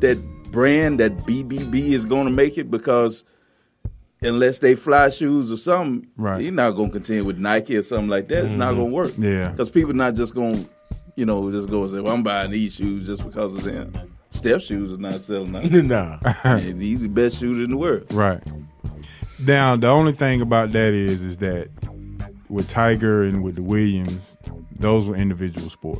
brand, that BBB, is going to make it because unless they fly shoes or something, right, you're not going to continue with Nike or something like that. It's not going to work. Yeah. Because people not just going to, just go and say, well, I'm buying these shoes just because of them. Steph shoes are not selling now. Nah. And he's the best shooter in the world. Right. Now, the only thing about that is that with Tiger and with the Williams, those were individual sports.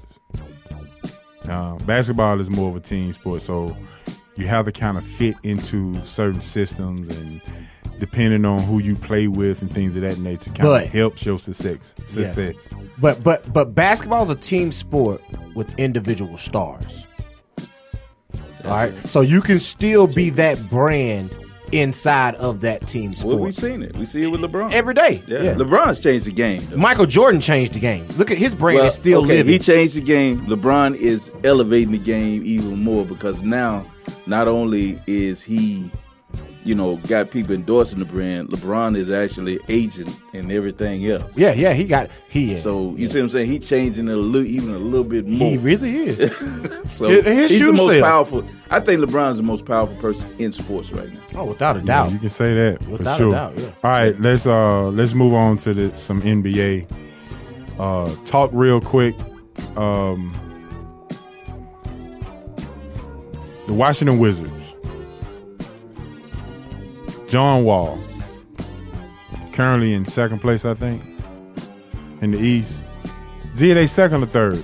Basketball is more of a team sport, so you have to kind of fit into certain systems, and depending on who you play with and things of that nature, kind of helps your success. Yeah. But basketball is a team sport with individual stars. All right, so you can still be that brand inside of that team sport. Well, we've seen it. We see it with LeBron every day. Yeah. LeBron's changed the game, though. Michael Jordan changed the game. Look at his brand is still living. He changed the game. LeBron is elevating the game even more because now not only is he got people endorsing the brand, LeBron is actually agent and everything else. Yeah, he is. So you see what I'm saying? He's changing it even a little bit more. He really is. So he's the most powerful. I think LeBron's the most powerful person in sports right now. Oh, without a doubt. Yeah, you can say that without for sure. A doubt, yeah. All right, let's move on to some NBA. Talk real quick. The Washington Wizards. John Wall, currently in second place, I think, in the East. G, they second or third?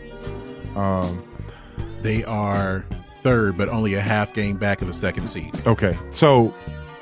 They are third, but only a half game back of the second seed. Okay, so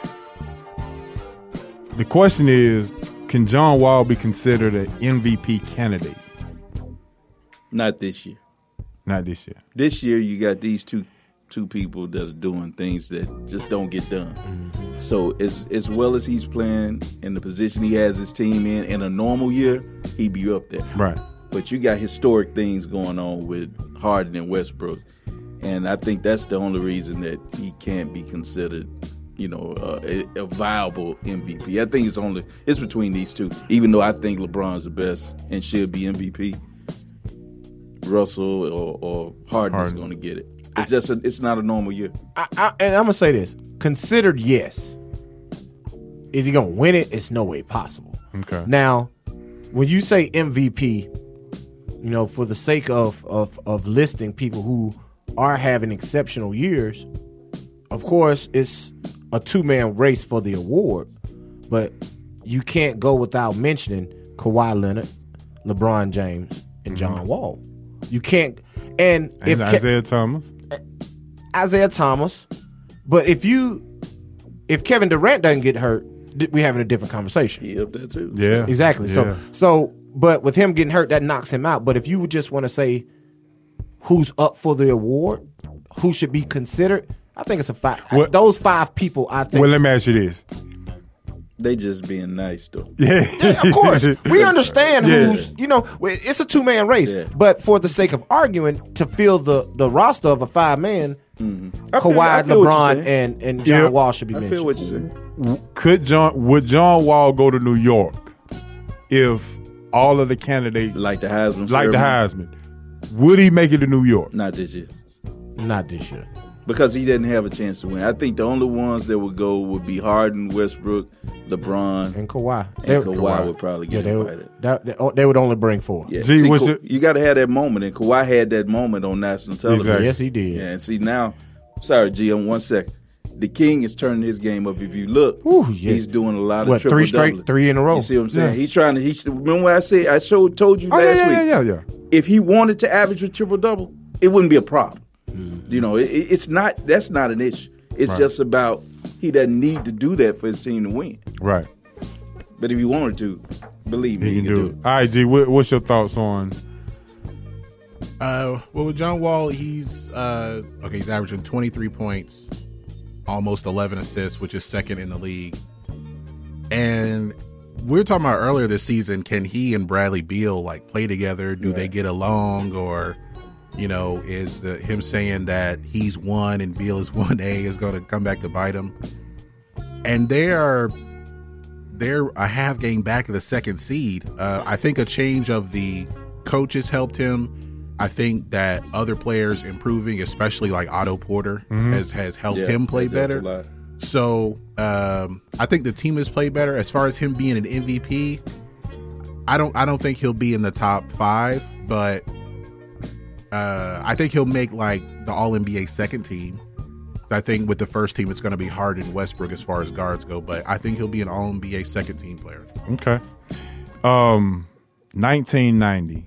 the question is, can John Wall be considered an MVP candidate? Not this year. Not this year. This year, you got these two people that are doing things that just don't get done. Mm-hmm. So as well as he's playing in the position he has his team in a normal year, he'd be up there. Right. But you got historic things going on with Harden and Westbrook. And I think that's the only reason that he can't be considered, a viable MVP. I think it's between these two. Even though I think LeBron's the best and should be MVP, Russell or Harden is going to get it. It's not a normal year. And I'm gonna say this: considered, yes. Is he gonna win it? It's no way possible. Okay. Now, when you say MVP, for the sake of listing people who are having exceptional years, of course, it's a two-man race for the award, but you can't go without mentioning Kawhi Leonard, LeBron James, and John Wall. You can't, and if Isaiah Thomas. But if Kevin Durant doesn't get hurt, we're having a different conversation. He up there too. Yeah, exactly. Yeah. So, but with him getting hurt, that knocks him out. But if you would just want to say who's up for the award, who should be considered, I think it's a five. Those five people, I think. Well, let me ask you this. They just being nice, though. Yeah, of course. We understand who's, it's a two-man race. Yeah. But for the sake of arguing, to fill the roster of a five-man, Kawhi, LeBron, and John Wall should be mentioned. I feel what you're saying. Would John Wall go to New York if all of the candidates like the Heisman, would he make it to New York? Not this year. Because he didn't have a chance to win. I think the only ones that would go would be Harden, Westbrook, LeBron, and Kawhi. Kawhi would probably get invited. They would only bring four. Yeah. You got to have that moment, and Kawhi had that moment on national television. Exactly. Yes, he did. Yeah, and see now, sorry, G, on 1 second. The King is turning his game up. If you look, he's doing a lot of triple three in a row. You see what I'm saying? Yeah. He's trying to. Remember what I said? I told you last week. Yeah. If he wanted to average a triple double, it wouldn't be a problem. It's not. That's not an issue. It's just about he doesn't need to do that for his team to win. Right. But if he wanted to, believe me, he can do it. All right, G. What's your thoughts on? Well, with John Wall, he's averaging 23 points, almost 11 assists, which is second in the league. And we were talking about earlier this season, can he and Bradley Beal play together? Do they get along, or? Is him saying that he's 1 and Beal is 1A is going to come back to bite him? And they're a half game back of the second seed. I think a change of the coaches helped him. I think that other players improving, especially like Otto Porter, has helped him play better. So I think the team has played better. As far as him being an MVP, I don't think he'll be in the top 5, but I think he'll make the All-NBA second team. I think with the first team, it's going to be Harden, Westbrook as far as guards go, but I think he'll be an All-NBA second team player. Okay. 1990.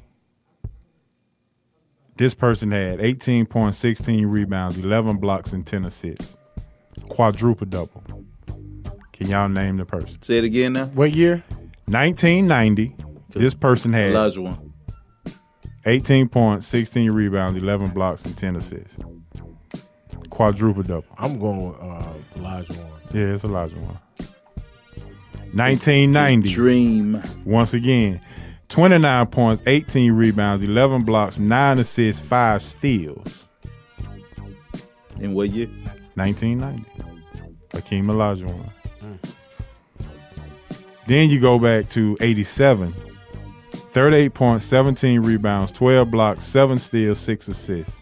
This person had 18 points, 16 rebounds, 11 blocks, and 10 assists. Quadruple double. Can y'all name the person? Say it again now. What year? 1990. This person had Olajuwon. 18 points, 16 rebounds, 11 blocks, and 10 assists. Quadruple double. I'm going with Olajuwon. Yeah, it's Olajuwon. 1990. Dream. Once again, 29 points, 18 rebounds, 11 blocks, 9 assists, 5 steals. In what year? 1990. Hakeem Olajuwon. Then you go back to 87. 38 points, 17 rebounds, 12 blocks, 7 steals, 6 assists.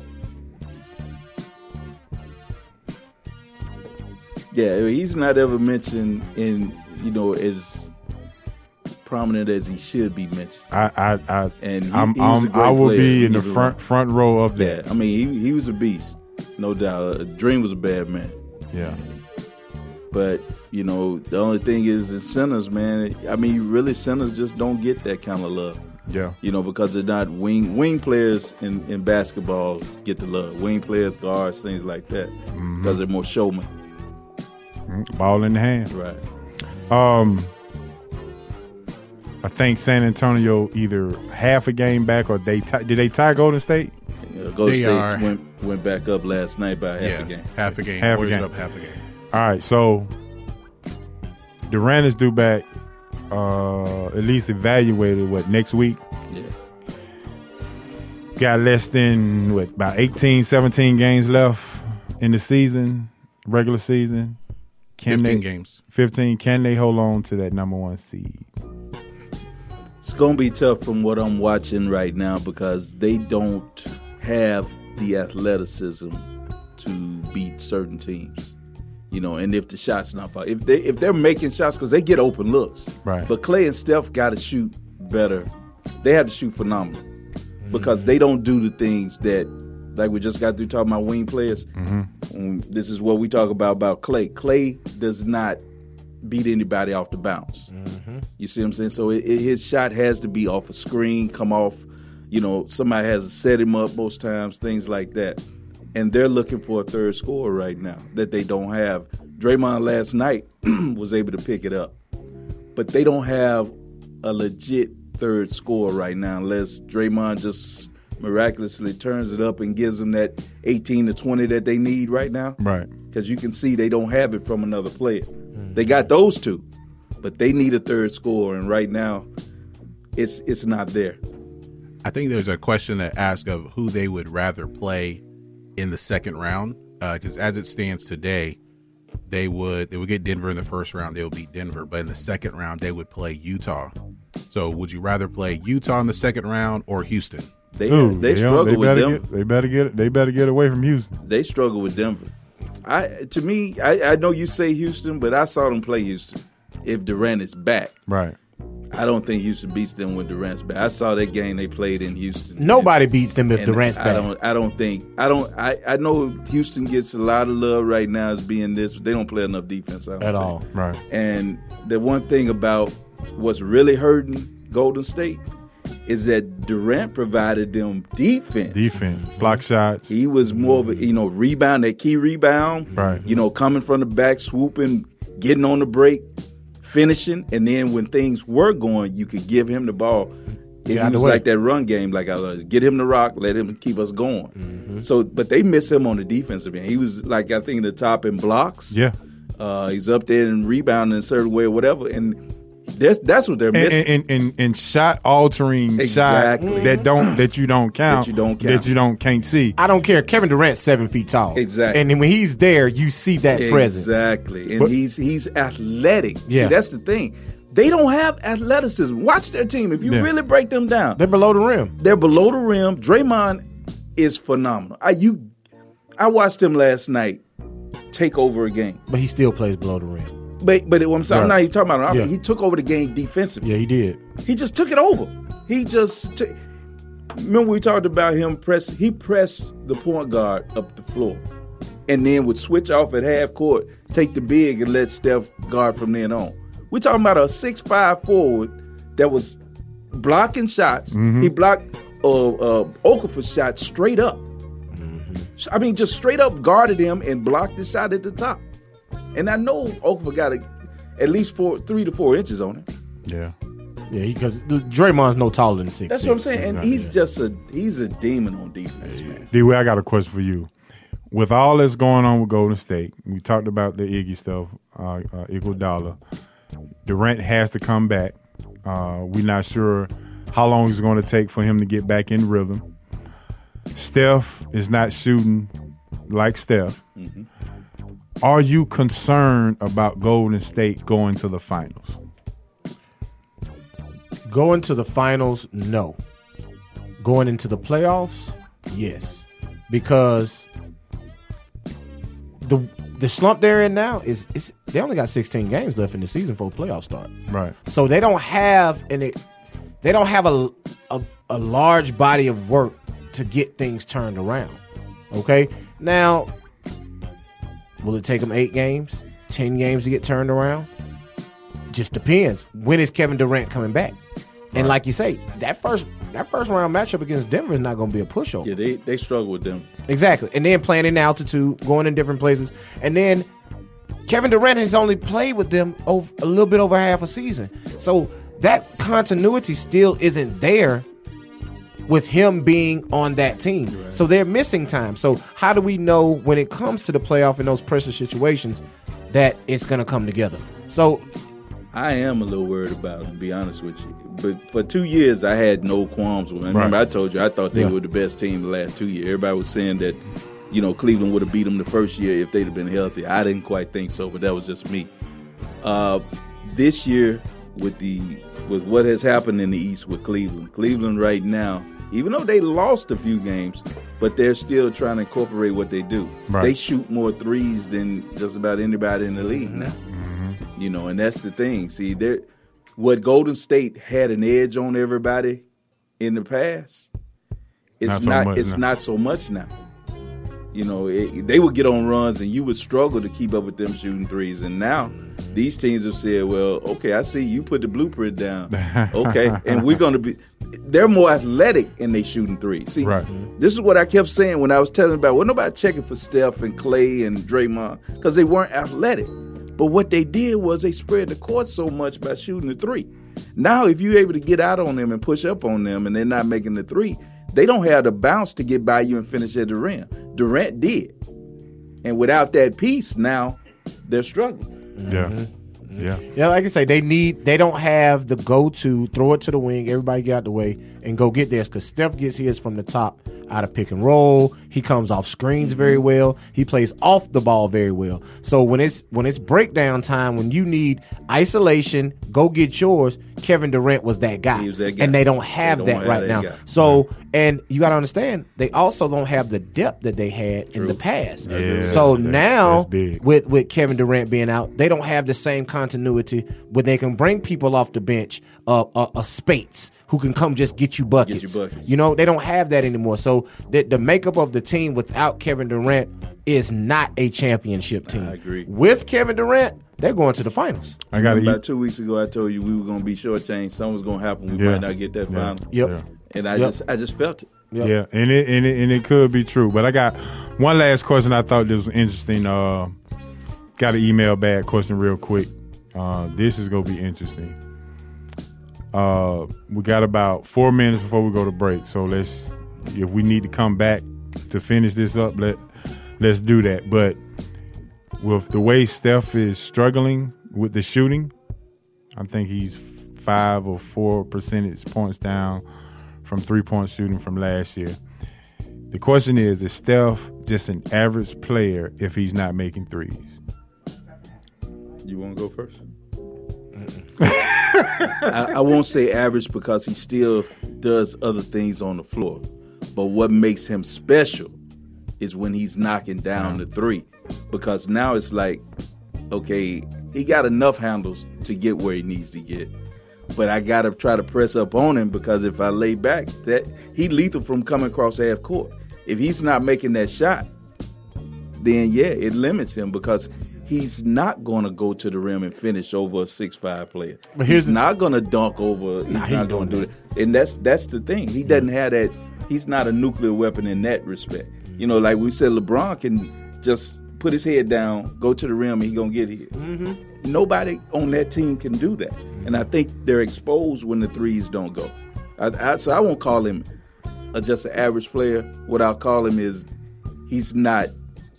Yeah, he's not ever mentioned in, as prominent as he should be mentioned. I will be in the front row of that. Yeah, I mean, he was a beast, no doubt. Dream was a bad man. Yeah. But, the only thing is the centers, man. I mean, really, centers just don't get that kind of love. Yeah. Because they're not wing players in basketball get the love. Wing players, guards, things like that. Because they're more showmen. Ball in the hand. Right. I think San Antonio either half a game back or did they tie Golden State? Golden State went back up last night by half a game. Half a game. Half a game. Up half a game. All right, so Durant is due back, at least evaluated, next week? Yeah. Got less than, about 18, 17 games left in the season, regular season. Can 15 they, games. 15. Can they hold on to that number 1 seed? It's going to be tough from what I'm watching right now because they don't have the athleticism to beat certain teams. You know, and if the shot's not fall, if they're making shots, because they get open looks. Right. But Clay and Steph got to shoot better. They have to shoot phenomenal because they don't do the things that, like we just got through talking about wing players. This is what we talk about Clay. Clay does not beat anybody off the bounce. You see what I'm saying? So his shot has to be off a screen, come off. You know, somebody has to set him up most times, things like that. And they're looking for a third scorer right now that they don't have. Draymond last night was able to pick it up. But they don't have a legit third scorer right now unless Draymond just miraculously turns it up and gives them that 18 to 20 that they need right now. Right. Because you can see they don't have it from another player. They got those two, but they need a third scorer, and right now it's not there. I think there's a question that asks of who they would rather play in the second round, because as it stands today, they would get Denver in the first round. They would beat Denver, but in the second round they would play Utah. So would you rather play Utah in the second round or Houston? They struggle with Denver. They better get away from Houston. They struggle with Denver. I know you say Houston, but I saw them play Houston. If Durant is back, right. I don't think Houston beats them when Durant's back. I saw that game they played in Houston. Nobody beats them if Durant's back. I know Houston gets a lot of love right now as being this, but they don't play enough defense at all. Right. And the one thing about what's really hurting Golden State is that Durant provided them defense. Block shots. He was more of a, rebound, that key rebound. Right. Coming from the back, swooping, getting on the break, finishing, and then when things were going, you could give him the ball. It was like that run game, like I was, get him the rock, let him keep us going. So, but they miss him on the defensive end. He was like, I think, the top in blocks. Yeah. He's up there in rebounding in a certain way or whatever, and that's what they're missing. And shot altering shots that you don't count. That you can't see. I don't care. Kevin Durant's 7 feet tall. Exactly. And when he's there, you see that presence. Exactly. And he's athletic. Yeah. See, that's the thing. They don't have athleticism. Watch their team. If you really break them down, they're below the rim. Draymond is phenomenal. I watched him last night take over a game. But he still plays below the rim. But I'm sorry, I'm not even talking about him. He took over the game defensively. Yeah, he did. He just took it over. Remember we talked about him he pressed the point guard up the floor and then would switch off at half court, take the big and let Steph guard from then on. We're talking about a 6'5" forward that was blocking shots. He blocked Okafor's shot straight up. I mean, just straight up guarded him and blocked the shot at the top. And I know Okafor got at least 3 to 4 inches on him. Yeah. Yeah, because Draymond's no taller than 6'6". That's what I'm saying. And he's a demon on defense, man. D-Way, I got a question for you. With all that's going on with Golden State, we talked about the Iggy stuff, Iguodala. Durant has to come back. We're not sure how long it's going to take for him to get back in rhythm. Steph is not shooting like Steph. Are you concerned about Golden State going to the finals? Going to the finals, no. Going into the playoffs, yes. Because the slump they're in now is they only got 16 games left in the season for a playoff start. Right. So they don't have a large body of work to get things turned around. Okay? Now, will it take them 8 games, 10 games to get turned around? Just depends. When is Kevin Durant coming back? And like you say, that first round matchup against Denver is not going to be a pushover. Yeah, they struggle with them. Exactly. And then playing in altitude, going in different places. And then Kevin Durant has only played with them a little bit over half a season. So that continuity still isn't there with him being on that team. Right. So they're missing time. So how do we know when it comes to the playoff in those pressure situations that it's going to come together? So I am a little worried about him, to be honest with you. But for 2 years, I had no qualms with him. Remember, I told you I thought they were the best team the last 2 years. Everybody was saying that Cleveland would have beat them the first year if they'd have been healthy. I didn't quite think so, but that was just me. This year, with what has happened in the East with Cleveland right now, even though they lost a few games, but they're still trying to incorporate what they do. Right. They shoot more threes than just about anybody in the league now. And that's the thing. See, what Golden State had an edge on everybody in the past, it's not so much now. They would get on runs and you would struggle to keep up with them shooting threes. And now these teams have said, well, okay, I see you put the blueprint down. Okay, and we're going to be – they're more athletic in they shooting threes. See, This is what I kept saying when I was telling about, well, nobody checking for Steph and Clay and Draymond because they weren't athletic. But what they did was they spread the court so much by shooting the three. Now if you're able to get out on them and push up on them and they're not making the three, they don't have the bounce to get by you and finish at the rim. Durant did. And without that piece, now they're struggling. Yeah, like I say, they don't have the go-to, throw it to the wing, everybody get out the way, and go get theirs, because Steph gets his from the top out of pick and roll. He comes off screens very well. He plays off the ball very well. So when it's breakdown time, when you need isolation, go get yours, Kevin Durant was that guy. He was that guy. And they don't have that right now. So, and you got to understand, they also don't have the depth that they had in the past. Yeah, so now, big. with Kevin Durant being out, they don't have the same continuity where they can bring people off the bench, a Spates, who can come just get you buckets. They don't have that anymore. So the makeup of the team without Kevin Durant is not a championship team. I agree. With Kevin Durant, they're going to the finals. About 2 weeks ago, I told you we were going to be shortchanged. Something was going to happen. We might not get that final. And I just felt it. Yeah, and it could be true. But I got one last question. I thought this was interesting. Got an email back question real quick. This is going to be interesting. We got about 4 minutes before we go to break. So if we need to come back to finish this up, let's do that. But with the way Steph is struggling with the shooting, I think he's 5 or 4 percentage points down from 3-point shooting from last year. The question is Steph just an average player if he's not making threes? You want to go first? I won't say average because he still does other things on the floor. But what makes him special is when he's knocking down the three. Because now it's like, okay, he got enough handles to get where he needs to get. But I got to try to press up on him because if I lay back, that he lethal from coming across half court. If he's not making that shot, then it limits him because he's not going to go to the rim and finish over a 6'5" player. But he's not going to dunk over. He's not going to do it. And that's the thing. He doesn't have that. He's not a nuclear weapon in that respect. Like we said, LeBron can just put his head down, go to the rim, and he's going to get his. Mm-hmm. Nobody on that team can do that. And I think they're exposed when the threes don't go. So I won't call him just an average player. What I'll call him is he's not.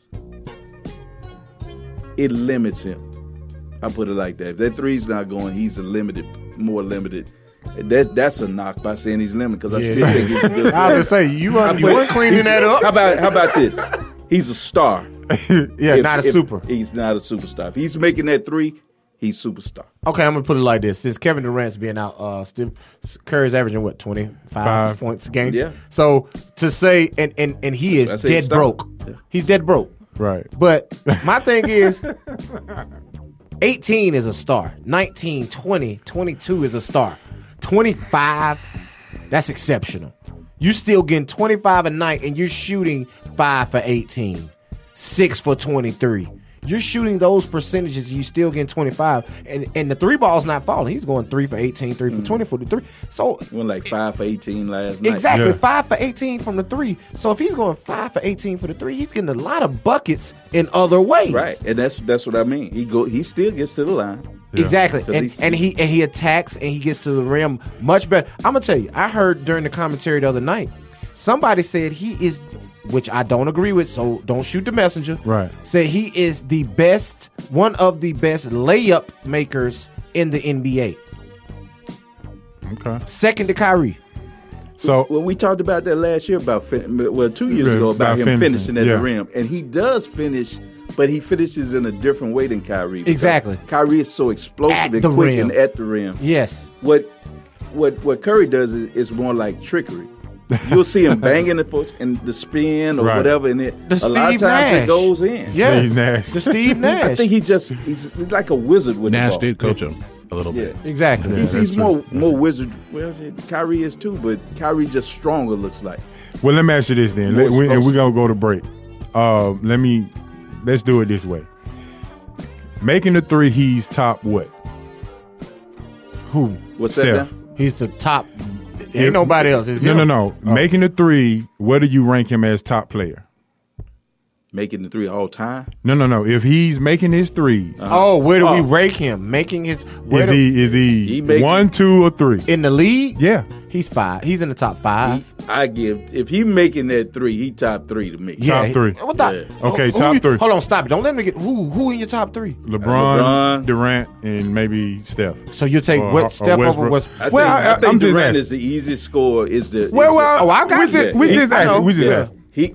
It limits him. I put it like that. If that three's not going, he's more limited. That's a knock by saying he's limited because I still think he's a good player. I was going to say, you weren't cleaning that up. How about this? He's a star. Not a super. He's not a superstar. If he's making that three, he's superstar. Okay, I'm going to put it like this. Since Kevin Durant's being out, Steve Curry's averaging, 25 points a game? Yeah. So to say, and he is dead broke. Yeah. He's dead broke. Right. But my thing is, 18 is a star. 19, 20, 22 is a star. 25, that's exceptional. You still getting 25 a night and you're shooting 5 for 18, 6 for 23. You're shooting those percentages and you still getting 25. And the three ball's not falling. He's going 3 for 18, 3 for 20 for the three. So went like 5 for 18 last night. Exactly, 5 for 18 from the three. So if he's going 5 for 18 for the three, he's getting a lot of buckets in other ways. Right, and that's what I mean. He still gets to the line. Yeah. Exactly, and he attacks and he gets to the rim much better. I'm gonna tell you, I heard during the commentary the other night, somebody said he is, which I don't agree with, so don't shoot the messenger. Right. Said he is one of the best layup makers in the NBA. Okay. Second to Kyrie. So well, we talked about that last year 2 years ago about him finishing at the rim, and he does finish, but he finishes in a different way than Kyrie. Exactly. Kyrie is so explosive and quick and at the rim. Yes. What Curry does is more like trickery. You'll see him banging the foot and the spin or whatever, and a lot of times it goes in. Yeah, Steve Nash. The Steve Nash. I think he's like a wizard with Nash the ball. did coach him a little bit. Exactly. He's more wizard. Well, Kyrie is too, but Kyrie just stronger. Looks like. Well, let me ask you this then, and we're gonna go to break. Let's do it this way. Making the three, he's top what? Who? What's Steph. that? He's the top. Ain't nobody else. Is him. No. Making the three, where do you rank him as top player? Making the three all time? No. If he's making his threes, where do we rank him? Making his is he 1, 2, or 3 in the league? Yeah, he's 5. He's in the top 5. If he making that 3, he top 3 to me. Top 3. What the? Okay, who top 3. Hold on, stop it. Don't let me get who in your top 3? LeBron, Durant, and maybe Steph. So you take Steph over Westbrook? I think Durant is the easiest scorer. I got you. We just asked.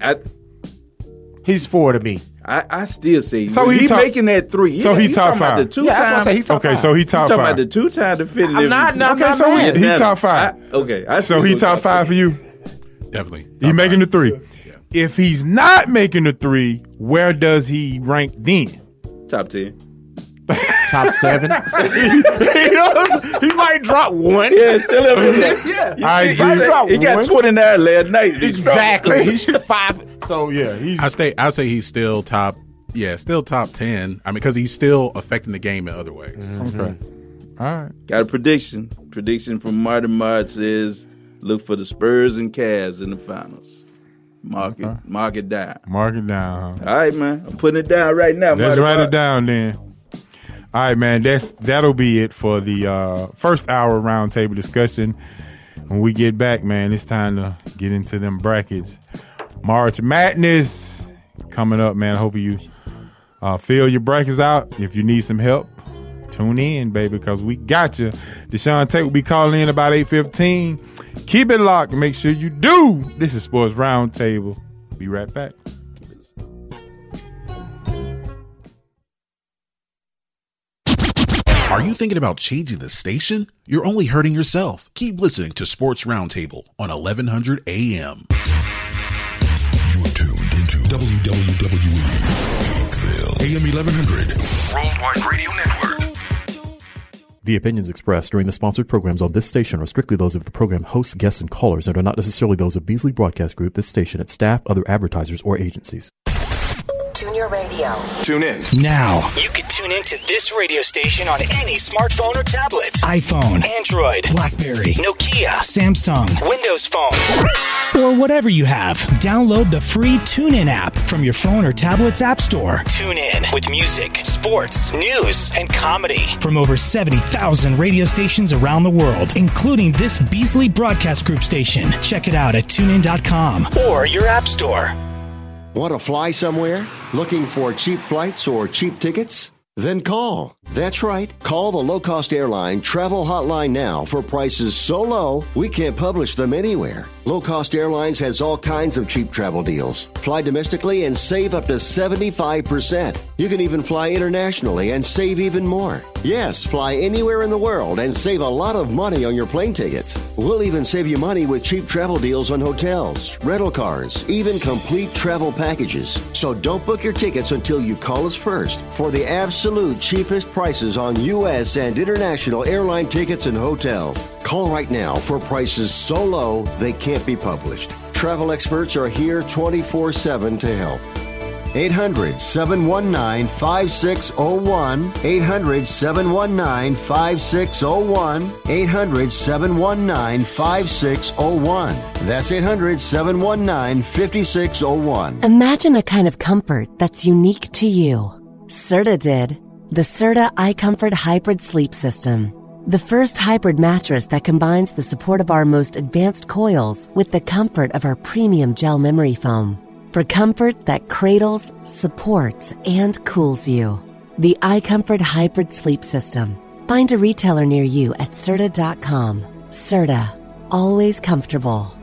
He's 4 to me. I still say so he's making that 3. So he top 5. That's what I say. He's top 5. Okay, so he top 5. Talking about the 2-time definitive. I'm not. Okay, so he top 5. So he top 5 for you. Definitely. He making the 3. Yeah. If he's not making the 3, where does he rank then? Top 10. Top 7. He might drop 1. Yeah, still up in there. Yeah, he got 29 last night. Exactly. He should 5. So yeah, I say he's still top. Yeah, still top 10. I mean, because he's still affecting the game in other ways. Mm-hmm. Okay. All right. Got a prediction. Prediction from Martin Mart says, look for the Spurs and Cavs in the finals. Mark it down. Mark it down. Huh? All right, man. I'm putting it down right now. Let's write it down then. All right, man. That'll be it for the first hour roundtable discussion. When we get back, man, it's time to get into them brackets. March Madness coming up, man. I hope you fill your brackets out. If you need some help, tune in, baby, because we got you. Deshaun Tate will be calling in about 8:15. Keep it locked and make sure you do. This is Sports Roundtable. Be right back. Are you thinking about changing the station? You're only hurting yourself. Keep listening to Sports Roundtable on 1100 AM. You are tuned into WWE Pikeville, AM 1100, Worldwide Radio Network. The opinions expressed during the sponsored programs on this station are strictly those of the program hosts, guests, and callers and are not necessarily those of Beasley Broadcast Group, this station, its staff, other advertisers, or agencies. Tune your radio. Tune in. Now. You can tune into this radio station on any smartphone or tablet. iPhone, Android, BlackBerry, Nokia, Samsung, Windows phones, or whatever you have. Download the free TuneIn app from your phone or tablet's app store. Tune in with music, sports, news, and comedy from over 70,000 radio stations around the world, including this Beasley Broadcast Group station. Check it out at TuneIn.com or your app store. Want to fly somewhere? Looking for cheap flights or cheap tickets? Then call. That's right. Call the low-cost airline travel hotline now for prices so low we can't publish them anywhere. Low-cost airlines has all kinds of cheap travel deals. Fly domestically and save up to 75%. You can even fly internationally and save even more. Yes, fly anywhere in the world and save a lot of money on your plane tickets. We'll even save you money with cheap travel deals on hotels, rental cars, even complete travel packages. So don't book your tickets until you call us first for the absolute cheapest prices on U.S. and international airline tickets and hotels. Call right now for prices so low they can't be published. Travel experts are here 24/7 to help. 800-719-5601. 800-719-5601. 800-719-5601. That's 800-719-5601. Imagine a kind of comfort that's unique to you. Serta did. The Serta iComfort Hybrid Sleep System. The first hybrid mattress that combines the support of our most advanced coils with the comfort of our premium gel memory foam. For comfort that cradles, supports, and cools you. The iComfort Hybrid Sleep System. Find a retailer near you at Serta.com. Serta. always comfortable.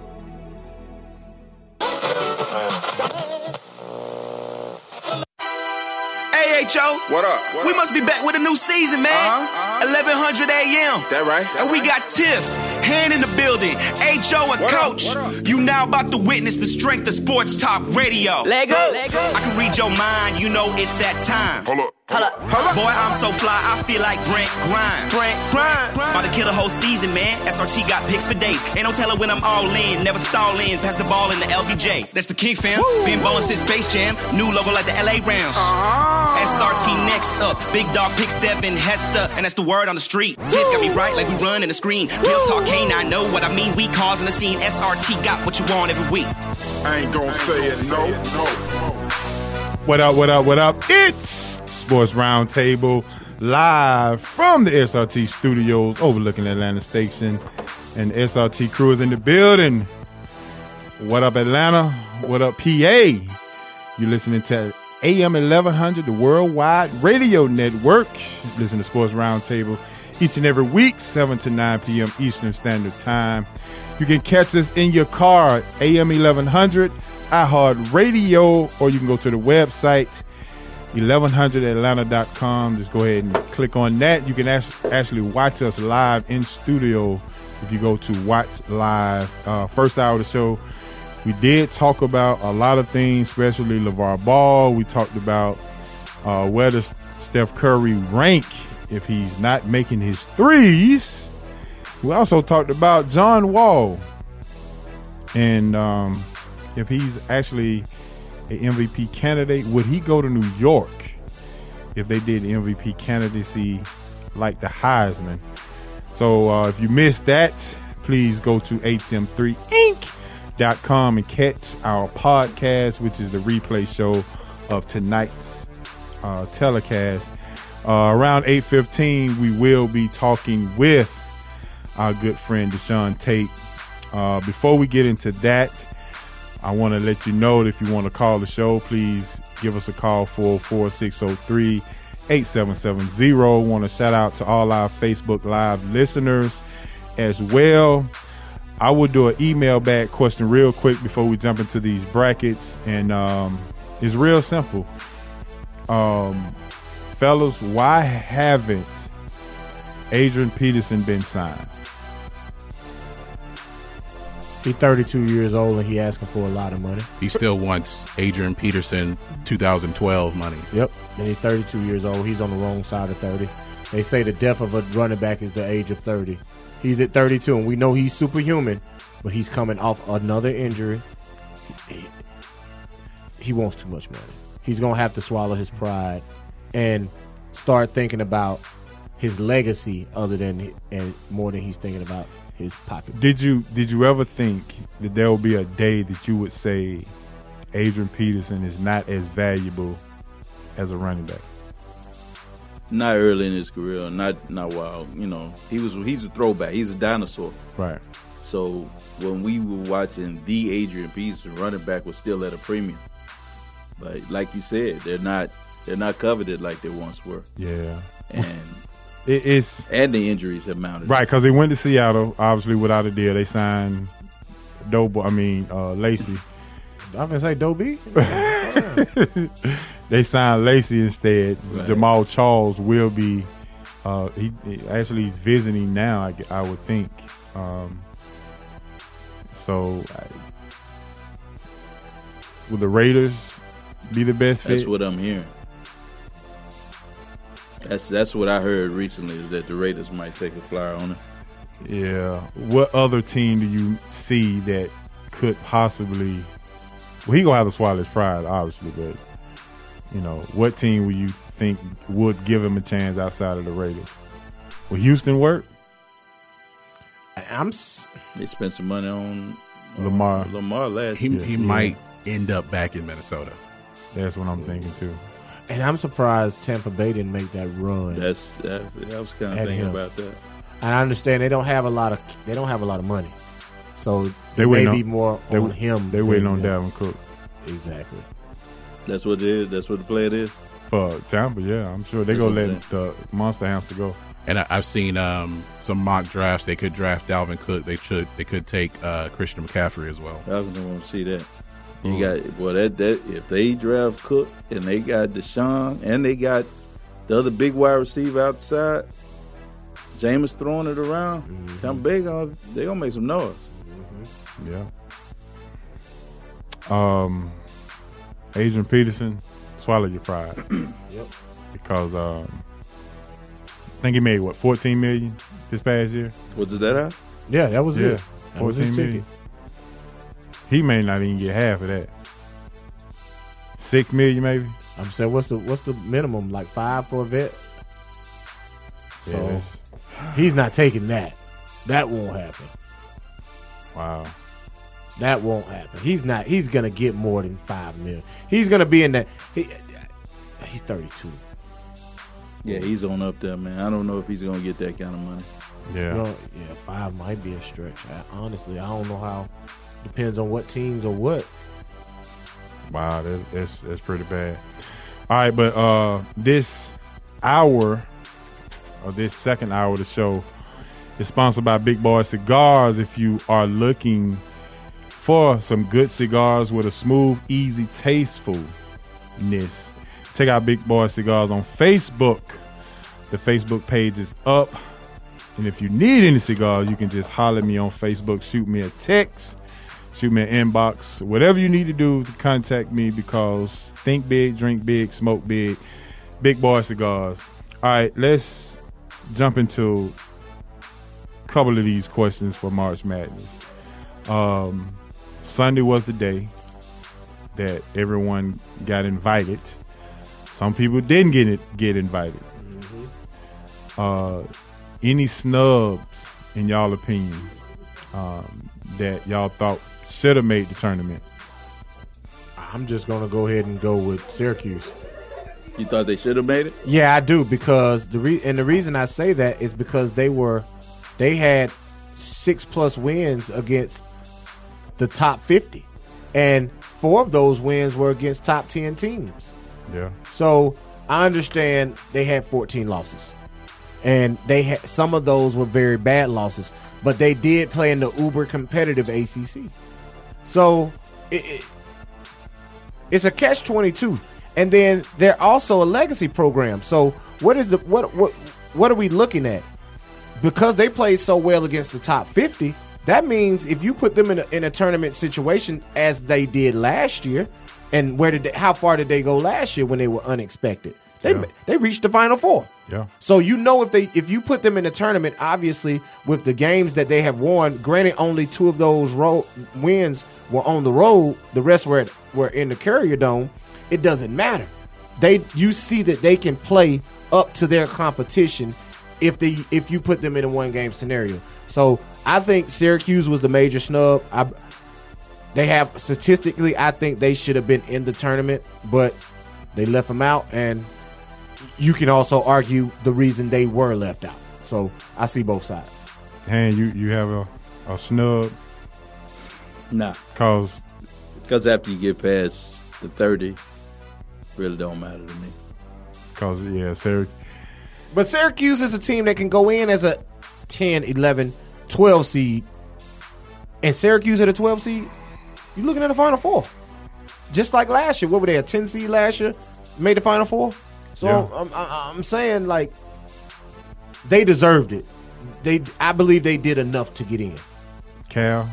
AHO. What up? We must be back with a new season, man. 1100 a.m. That right? And we got Tiff, Hand in the building, HO and Coach. You now about to witness the strength of sports talk radio. Lego. I can read your mind, you know it's that time. Hold up. Boy, I'm so fly, I feel like Brent Grimes. About to kill the whole season, man. SRT got picks for days. Ain't no telling when I'm all in. Never stall in, pass the ball in the LBJ. That's the King fam. Been ballin' since Space Jam. New logo like the LA Rams. SRT next up. Big dog picks Devin Hester. And that's the word on the street. Tiff got me right like we run in the screen. Real talk, K9 know what I mean. We causing the scene. SRT got what you want every week. I ain't gonna say it, no. What up? It's Sports Roundtable live from the SRT studios overlooking Atlanta Station. And the SRT crew is in the building. What up, Atlanta? What up, PA? You're listening to AM 1100, the Worldwide Radio Network. Listen to Sports Roundtable each and every week, 7 to 9 p.m. Eastern Standard Time. You can catch us in your car, AM 1100, iHeartRadio, or you can go to the website, 1100atlanta.com. Just go ahead and click on that. You can actually watch us live in studio if you go to Watch Live. First hour of the show, we did talk about a lot of things, especially LeVar Ball. We talked about where does Steph Curry rank if he's not making his threes. We also talked about John Wall and if he's actually an MVP candidate, would he go to New York if they did MVP candidacy like the Heisman? So if you missed that, please go to hm3inc.com and catch our podcast, which is the replay show of tonight's telecast. Around 8:15, we will be talking with our good friend Deshaun Tate. Before we get into that, I want to let you know that if you want to call the show, please give us a call, 446-603-8770. Want to shout out to all our Facebook Live listeners as well. I will do an email back question real quick before we jump into these brackets. And it's real simple. Fellas, why haven't Adrian Peterson been signed? He's 32 years old and he asking for a lot of money. He still wants Adrian Peterson 2012 money. Yep. And he's 32 years old. He's on the wrong side of 30. They say the death of a running back is the age of 30. He's at 32, and we know he's superhuman, but he's coming off another injury. He wants too much money. He's going to have to swallow his pride and start thinking about his legacy other than and more than he's thinking about his pocket. Did you ever think that there will be a day that you would say Adrian Peterson is not as valuable as a running back? Not early in his career, not while, he's a throwback. He's a dinosaur. Right. So when we were watching the Adrian Peterson, running back was still at a premium. But like you said, they're not coveted like they once were. Yeah. And and the injuries have mounted. Right, because they went to Seattle, obviously without a deal. They signed Lacey. I can say Dobie. They signed Lacey instead. Right. Jamal Charles will be. He's visiting now. I would think. Will the Raiders be the best fit? That's what I'm hearing. That's what I heard recently, is that the Raiders might take a flyer on him. Yeah. What other team do you see that could possibly? Well, he gonna have to swallow his pride, obviously, but what team would you think would give him a chance outside of the Raiders? Will Houston work? They spent some money on Lamar. Lamar last year. He might end up back in Minnesota. That's what I'm thinking too. And I'm surprised Tampa Bay didn't make that run. I was kind of thinking about that. And I understand they don't have a lot of money, so they may be more on him. They waiting on Dalvin Cook. Exactly. That's what it is. That's what the play it is for Tampa. Yeah, I'm sure they gonna let the monster hamster go. And I've seen some mock drafts. They could draft Dalvin Cook. They could take Christian McCaffrey as well. I don't want to see that. You got that if they draft Cook and they got Deshaun and they got the other big wide receiver outside, Jameis throwing it around. Tampa Bay they gonna make some noise. Yeah. Adrian Peterson, swallow your pride. Yep. Because I think he made $14 million this past year. Was it that high? Yeah, that was it. That was his $14 million. ticket. He may not even get half of that. $6 million maybe. I'm saying, what's the minimum? Like 5 for a vet. So Yes. he's not taking that. That won't happen. Wow. That won't happen. He's gonna get more than $5 million. He's gonna be in that. He's 32. Yeah, he's on up there, man. I don't know if he's gonna get that kind of money. Yeah. Well, 5 might be a stretch. Honestly, I don't know how. Depends on what teams or what. Wow, that's pretty bad. All right, but this hour, or this second hour of the show, is sponsored by Big Boy Cigars. If you are looking for some good cigars with a smooth, easy, tastefulness, check out Big Boy Cigars on Facebook. The Facebook page is up. And if you need any cigars, you can just holler at me on Facebook, shoot me a text, shoot me an inbox, whatever you need to do to contact me, because think big, drink big, smoke big. Big Boy Cigars. All right, let's jump into a couple of these questions for March Madness. Sunday was the day that everyone got invited. Some people didn't get invited. Any snubs, in y'all opinion, that y'all thought should have made the tournament? I'm just gonna go ahead and go with Syracuse. You thought they should have made it? Yeah, I do, because the reason I say that is because they had 6+ wins against the top 50, and 4 of those wins were against top 10 teams. Yeah. So I understand they had 14 losses, and they had some of those were very bad losses, but they did play in the uber competitive ACC. So it's a catch-22, and then they're also a legacy program. So what are we looking at? Because they played so well against the top 50, that means if you put them in a tournament situation as they did last year, and how far did they go last year when they were unexpected? They reached the Final Four. Yeah. So if you put them in a tournament, obviously with the games that they have won, granted only 2 of those wins were on the road, the rest were in the Carrier Dome. It doesn't matter. You see that they can play up to their competition if you put them in a 1-game scenario. So I think Syracuse was the major snub. Statistically, I think they should have been in the tournament, but they left them out, and you can also argue the reason they were left out. So I see both sides. And you have a snub? Nah. Because after you get past the 30, really don't matter to me. Because, Syracuse. But Syracuse is a team that can go in as a 10, 11, 12 seed. And Syracuse at a 12 seed, you're looking at the Final Four. Just like last year. What were they, a 10 seed last year? Made the Final Four? So yeah. I'm saying, like, they deserved it. I believe they did enough to get in. Cal?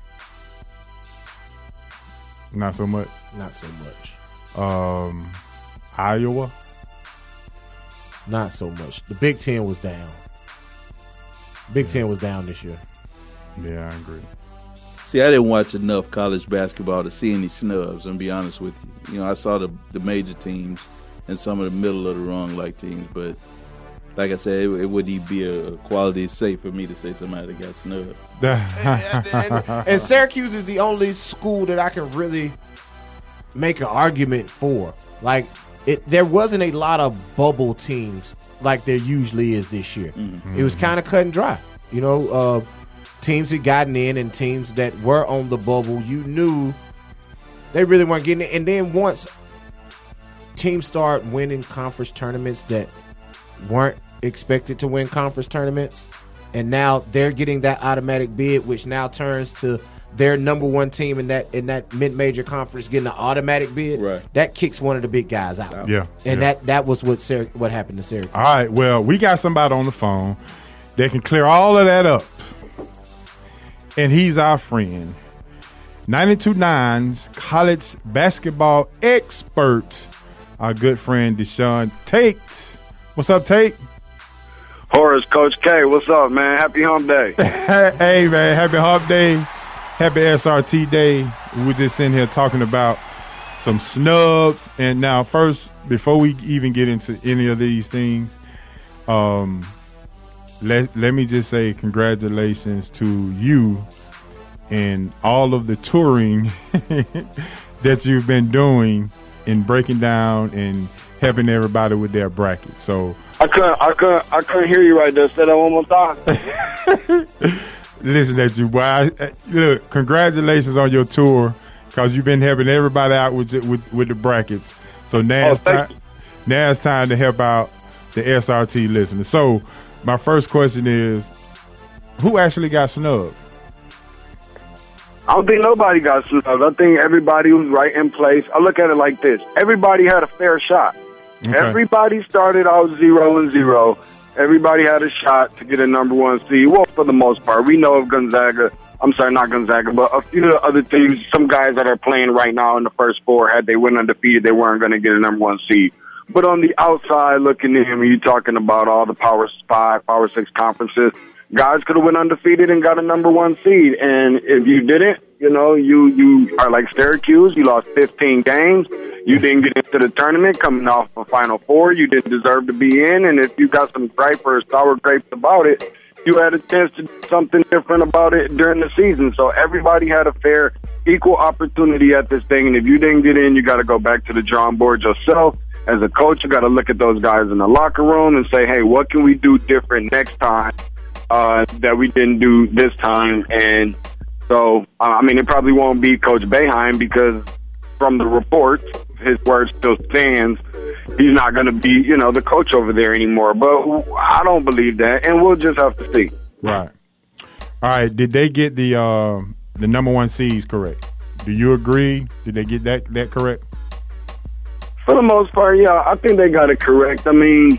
Not so much. Not so much. Iowa? Not so much. The Big Ten was down. Big Ten was down this year. Yeah, I agree. See, I didn't watch enough college basketball to see any snubs, and be honest with you. I saw the major teams and some of the middle of the rung like teams, but like I said, it wouldn't even be a quality safe for me to say somebody got snubbed. And Syracuse is the only school that I can really make an argument for. Like, there wasn't a lot of bubble teams like there usually is this year. Mm-hmm. It was kind of cut and dry. Teams that gotten in and teams that were on the bubble, you knew they really weren't getting it. And then once teams start winning conference tournaments that weren't expected to win conference tournaments, and now they're getting that automatic bid, which now turns to their number one team in that mid-major conference getting an automatic bid. Right. That kicks one of the big guys out. Yeah. And that was what happened to Syracuse. All right, well, we got somebody on the phone that can clear all of that up. And he's our friend. 92.9's college basketball expert, our good friend Deshaun Tate. What's up, Tate? Horace, Coach K, what's up, man? Happy hump day. Hey, man, happy hump day. Happy SRT day. We're just sitting here talking about some snubs. And now, first, before we even get into any of these things, let me just say congratulations to you and all of the touring that you've been doing in breaking down and helping everybody with their bracket. So I couldn't hear you right there. Say that one more time. Listen at you, boy. Look, congratulations on your tour because you've been helping everybody out with the brackets. So now it's time to help out the SRT listeners. So my first question is, who actually got snubbed? I don't think nobody got snubbed. I think everybody was right in place. I look at it like this. Everybody had a fair shot. Okay. Everybody started out 0-0. Everybody had a shot to get a number one seed. Well, for the most part. We know of Gonzaga. I'm sorry, not Gonzaga, but a few of the other teams, some guys that are playing right now in the first four, had they went undefeated, they weren't going to get a number one seed. But on the outside, looking at him, you're talking about all the Power 5, Power 6 conferences. Guys could have went undefeated and got a number one seed. And if you didn't, you are like Syracuse. You lost 15 games. You didn't get into the tournament coming off a Final Four. You didn't deserve to be in. And if you got some gripe or sour grapes about it, you had a chance to do something different about it during the season. So everybody had a fair, equal opportunity at this thing. And if you didn't get in, you got to go back to the drawing board yourself. As a coach, you got to look at those guys in the locker room and say, hey, what can we do different next time that we didn't do this time? And so, it probably won't be Coach Boeheim because from the report, his word still stands. He's not going to be, the coach over there anymore. But I don't believe that, and we'll just have to see. Right. All right. Did they get the number one seeds correct? Do you agree? Did they get that correct? For the most part, yeah. I think they got it correct.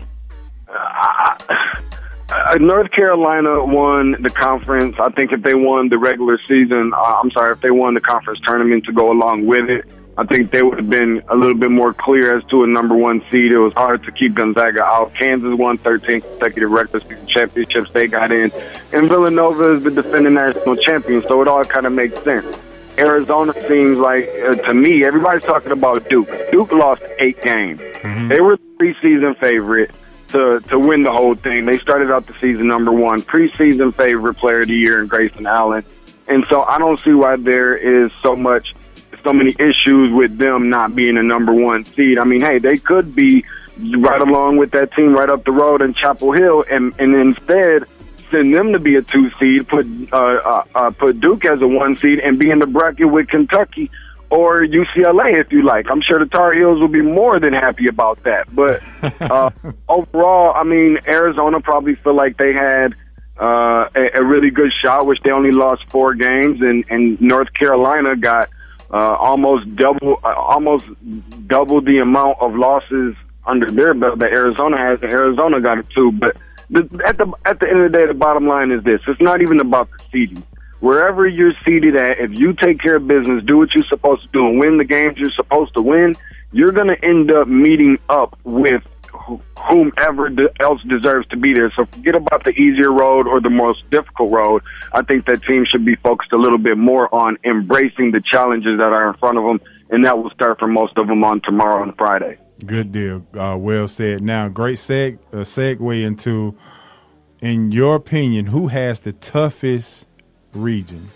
North Carolina won the conference. I think if they won the regular season, if they won the conference tournament to go along with it, I think they would have been a little bit more clear as to a number one seed. It was hard to keep Gonzaga out. Kansas won 13 consecutive regular season championships. They got in. And Villanova is the defending national champion, so it all kind of makes sense. Arizona seems like, to me, everybody's talking about Duke. Duke lost 8 games. Mm-hmm. They were the preseason favorite to win the whole thing. They started out the season number one, preseason favorite player of the year in Grayson Allen. And so I don't see why there is so many issues with them not being a number one seed. They could be right along with that team right up the road in Chapel Hill and instead send them to be a 2 seed, put Duke as a 1 seed, and be in the bracket with Kentucky or UCLA if you like. I'm sure the Tar Heels will be more than happy about that. But overall, Arizona probably feel like they had a really good shot, which they only lost 4 games, and North Carolina got almost double the amount of losses under their belt that Arizona has, and Arizona got it too. But at the end of the day, the bottom line is this. It's not even about the seeding. Wherever you're seated at, if you take care of business, do what you're supposed to do, and win the games you're supposed to win, you're going to end up meeting up with whomever else deserves to be there. So forget about the easier road or the most difficult road. I think that team should be focused a little bit more on embracing the challenges that are in front of them, and that will start for most of them on tomorrow and Friday. Good deal. Well said. Now, great segue into, in your opinion, who has the toughest region?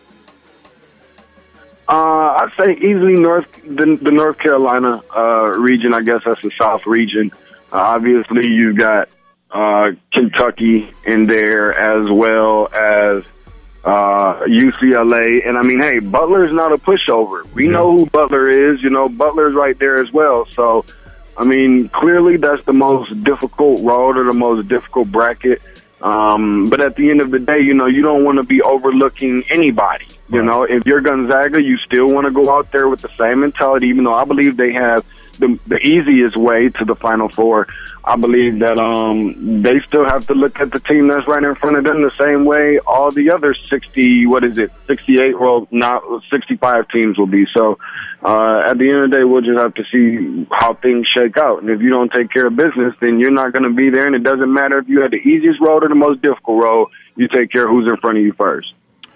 I'd say easily the North Carolina region. I guess that's the South region. Obviously, you've got Kentucky in there as well as UCLA. And, Butler's not a pushover. We know who Butler is. Butler's right there as well. So I mean, clearly that's the most difficult road or the most difficult bracket. But at the end of the day, you know, you don't want to be overlooking anybody. You know, if you're Gonzaga, you still want to go out there with the same mentality, even though I believe they have the easiest way to the Final Four. I believe that they still have to look at the team that's right in front of them the same way all the other 68, well, not 65 teams will be. So at the end of the day, we'll just have to see how things shake out. And if you don't take care of business, then you're not going to be there. And it doesn't matter if you had the easiest road or the most difficult road. You take care of who's in front of you first.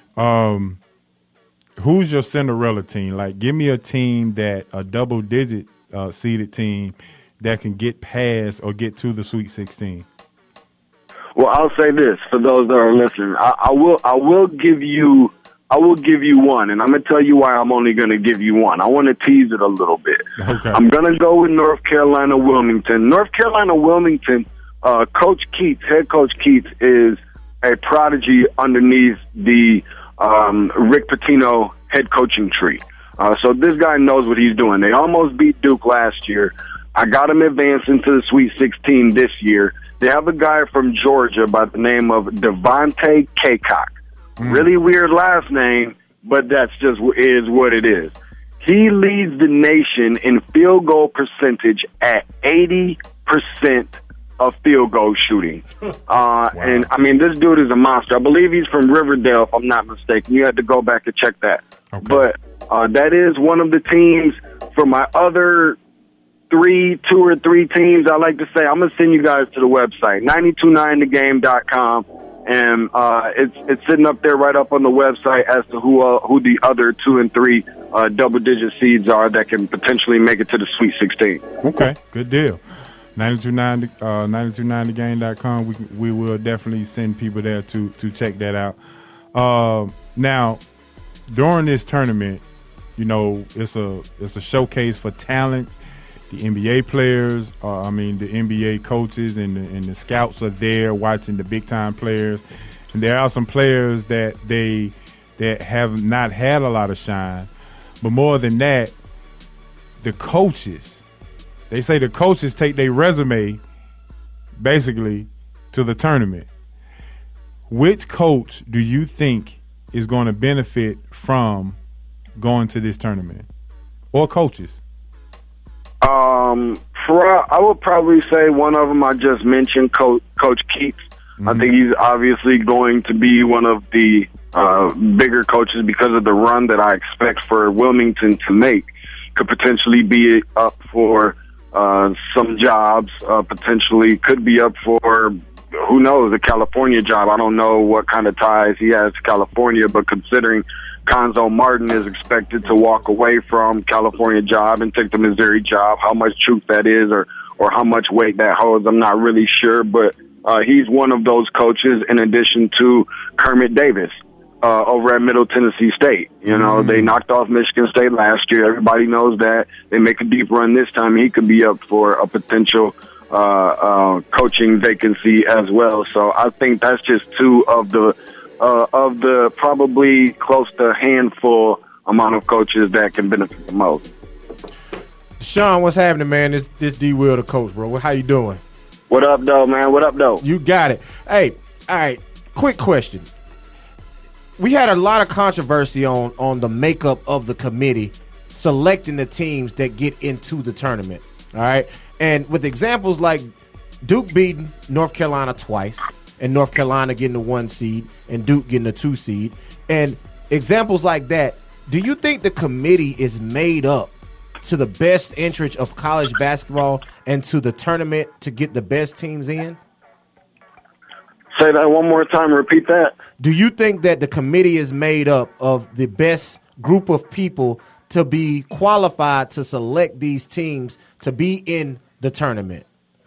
Who's your Cinderella team? Like, give me a team that a double-digit seeded team that can get past or get to the Sweet 16. Well, I'll say this for those that are listening. I will give you one, and I'm gonna tell you why I'm only gonna give you one. I want to tease it a little bit. Okay. I'm gonna go with North Carolina Wilmington. North Carolina Wilmington. Coach Keats, head coach Keats, is a prodigy underneath the Rick Pitino head coaching tree. So this guy knows what he's doing. They almost beat Duke last year. I got him advanced into the Sweet 16 this year. They have a guy from Georgia by the name of Devontae Kaycock. Really weird last name, but that's just is what it is. He leads the nation in field goal percentage at 80% of field goal shooting. And, I mean, this dude is a monster. I believe he's from Riverdale, if I'm not mistaken. You had to go back and check that. Okay. But that is one of the teams. For my other two or three teams, I like to say, I'm going to send you guys to the website, 929thegame.com. And it's sitting up there right up on the website as to who the other 2 and 3 double-digit seeds are that can potentially make it to the Sweet 16. Okay, good deal. 929thegame.com. We will definitely send people there to check that out. Now, during this tournament, you know, it's a showcase for talent. The NBA players, the NBA coaches and the scouts are there watching the big time players, and there are some players that have not had a lot of shine, but more than that, the coaches. They say the coaches take their resume basically to the tournament. Which coach do you think is going to benefit from going to this tournament, or coaches? I would probably say one of them I just mentioned, Coach Keats. I think he's obviously going to be one of the bigger coaches because of the run that I expect for Wilmington to make. Could potentially be up for some jobs, potentially could be up for, who knows, a California job. I don't know what kind of ties he has to California, but considering Cuonzo Martin is expected to walk away from California job and take the Missouri job, how much truth that is or how much weight that holds, I'm not really sure, but he's one of those coaches in addition to Kermit Davis over at Middle Tennessee State. You know, they knocked off Michigan State last year. Everybody knows that. They make a deep run this time. He could be up for a potential coaching vacancy as well. So I think that's just two of the probably close to a handful amount of coaches that can benefit the most. Sean, what's happening, man? This D. Will, the coach, bro. How you doing? What up, though, man? What up, though? You got it. Hey, all right, quick question. We had a lot of controversy on the makeup of the committee selecting the teams that get into the tournament, all right? And with examples like Duke beating North Carolina twice, and North Carolina getting the 1 seed, and Duke getting the 2 seed, and examples like that, do you think the committee is made up to the best interest of college basketball and to the tournament to get the best teams in? Say that one more time. Repeat that. Do you think that the committee is made up of the best group of people to be qualified to select these teams to be in the tournament?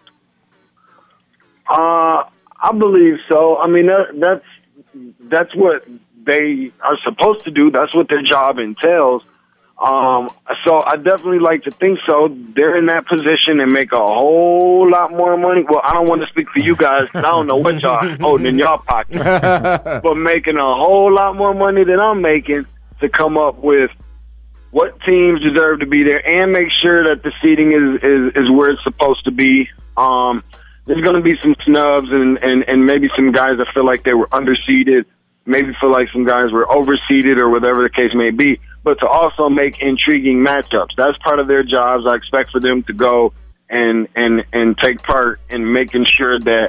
I believe so. I mean, that's what they are supposed to do. That's what their job entails. So I definitely like to think so. They're in that position and make a whole lot more money. Well, I don't want to speak for you guys. I don't know what y'all are holding in y'all pockets, but making a whole lot more money than I'm making to come up with what teams deserve to be there, and make sure that the seating is where it's supposed to be. There's going to be some snubs and maybe some guys that feel like they were underseeded, maybe feel like some guys were overseeded or whatever the case may be, but to also make intriguing matchups. That's part of their jobs. I expect for them to go and take part in making sure that,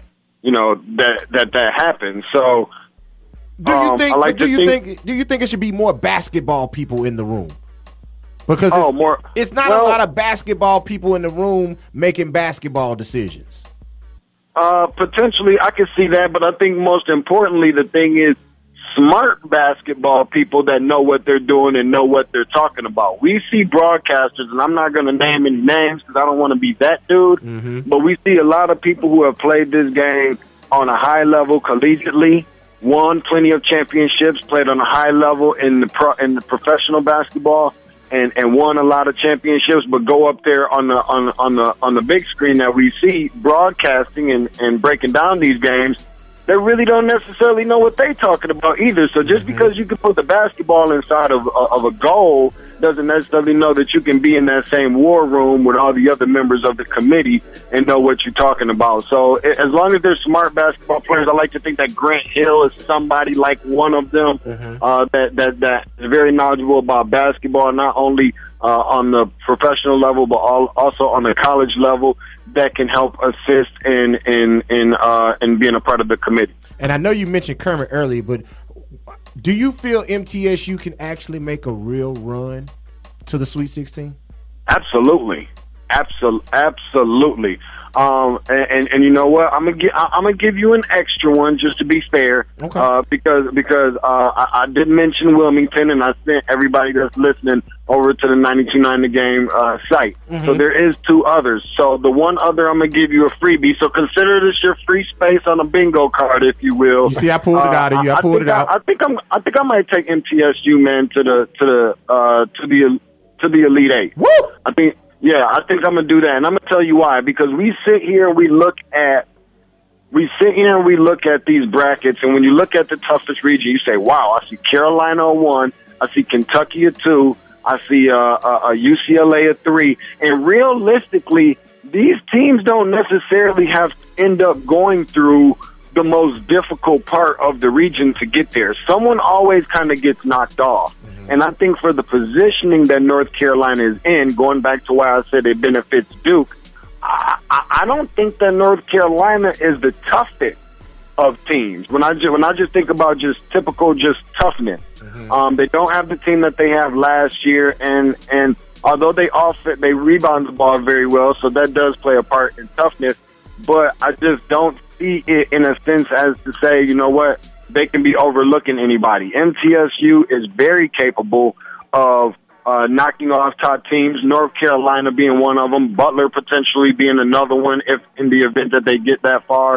that happens. So do you think it should be more basketball people in the room? Because it's not a lot of basketball people in the room making basketball decisions. Potentially, I can see that, but I think most importantly, the thing is smart basketball people that know what they're doing and know what they're talking about. We see broadcasters, and I'm not going to name any names because I don't want to be that dude, but we see a lot of people who have played this game on a high level collegiately, won plenty of championships, played on a high level in the professional basketball, and won a lot of championships, but go up there on the big screen that we see broadcasting and breaking down these games. They really don't necessarily know what they're talking about either. So just because you can put the basketball inside of a goal doesn't necessarily know that you can be in that same war room with all the other members of the committee and know what you're talking about. So as long as they're smart basketball players, I like to think that Grant Hill is somebody like one of them that is very knowledgeable about basketball, not only on the professional level but also on the college level, that can help assist in being a part of the committee. And I know you mentioned Kermit earlier, but do you feel MTSU can actually make a real run to the Sweet 16? Absolutely. Absolutely. And you know what? I'm gonna give you an extra one just to be fair. Okay. Because I did mention Wilmington, and I sent everybody that's listening over to the 92.9 The Game site. So there is two others. So the one other, I'm gonna give you a freebie. So consider this your free space on a bingo card, if you will. You see, I pulled it out of you. I pulled it out. I think I might take MTSU, man, to the Elite Eight. Woo! Yeah, I think I'm going to do that. And I'm going to tell you why. Because we sit here and we look at these brackets, and when you look at the toughest region, you say, wow, I see Carolina at 1, I see Kentucky at 2, I see a UCLA at 3. And realistically, these teams don't necessarily have to end up going through the most difficult part of the region to get there. Someone always kind of gets knocked off. And I think for the positioning that North Carolina is in, going back to why I said it benefits Duke, I don't think that North Carolina is the toughest of teams. When I just think about just typical toughness, they don't have the team that they have last year, and although they rebound the ball very well, so that does play a part in toughness. But I just don't see it in a sense as to say, you know what, they can be overlooking anybody. MTSU is very capable of knocking off top teams, North Carolina being one of them, Butler potentially being another one if in the event that they get that far.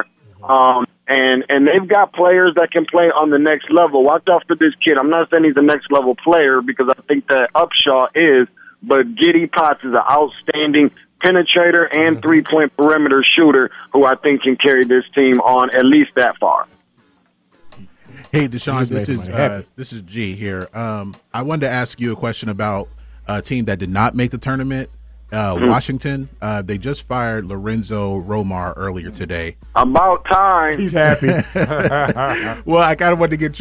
And they've got players that can play on the next level. Watch out for this kid. I'm not saying he's a next level player because I think that Upshaw is, but Giddy Potts is an outstanding penetrator and three-point perimeter shooter who I think can carry this team on at least that far. Hey, Deshaun, this is G here. I wanted to ask you a question about a team that did not make the tournament, Washington. They just fired Lorenzo Romar earlier today. About time. He's happy. Well, I kind of wanted to get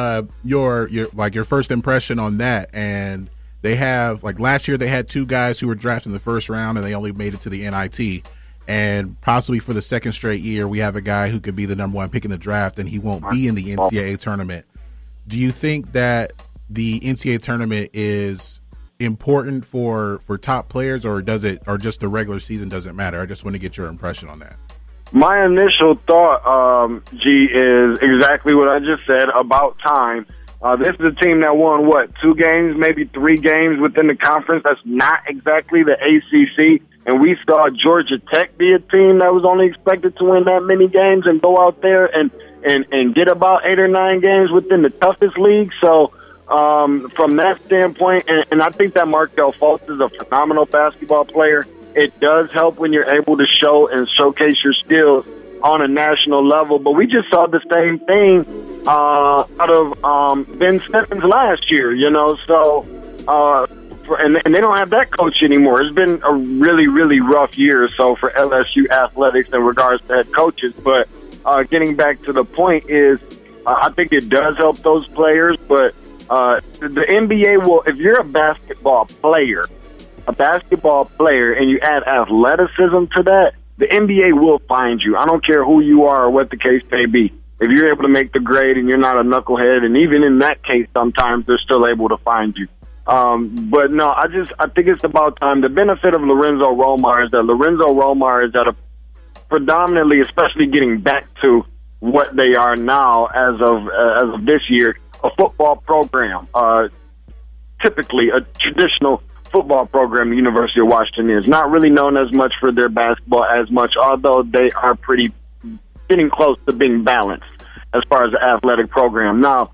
your first impression on that. And they have, like last year, they had two guys who were drafted in the first round, and they only made it to the NIT. And possibly for the second straight year, we have a guy who could be the number one pick in the draft, and he won't be in the NCAA tournament. Do you think that the NCAA tournament is important for top players, or just the regular season doesn't matter? I just want to get your impression on that. My initial thought, G, is exactly what I just said, about time. This is a team that won, 2 games, maybe 3 games within the conference. That's not exactly the ACC. And we saw Georgia Tech be a team that was only expected to win that many games and go out there and get about 8 or 9 games within the toughest league. So from that standpoint, and I think that Markelle Fultz is a phenomenal basketball player. It does help when you're able to show and showcase your skills on a national level. But we just saw the same thing out of Ben Simmons last year, So and they don't have that coach anymore. It's been a really, really rough year or so for LSU athletics in regards to head coaches. But getting back to the point is, I think it does help those players. But the NBA will, if you're a basketball player, and you add athleticism to that, the NBA will find you. I don't care who you are or what the case may be. If you're able to make the grade and you're not a knucklehead, and even in that case, sometimes they're still able to find you. But no, I think it's about time. The benefit of Lorenzo Romar is that Lorenzo Romar is at a predominantly, especially getting back to what they are now as of this year, a football program. Typically, a traditional football program the University of Washington is. Not really known as much for their basketball as much, although they are getting close to being balanced as far as the athletic program. Now,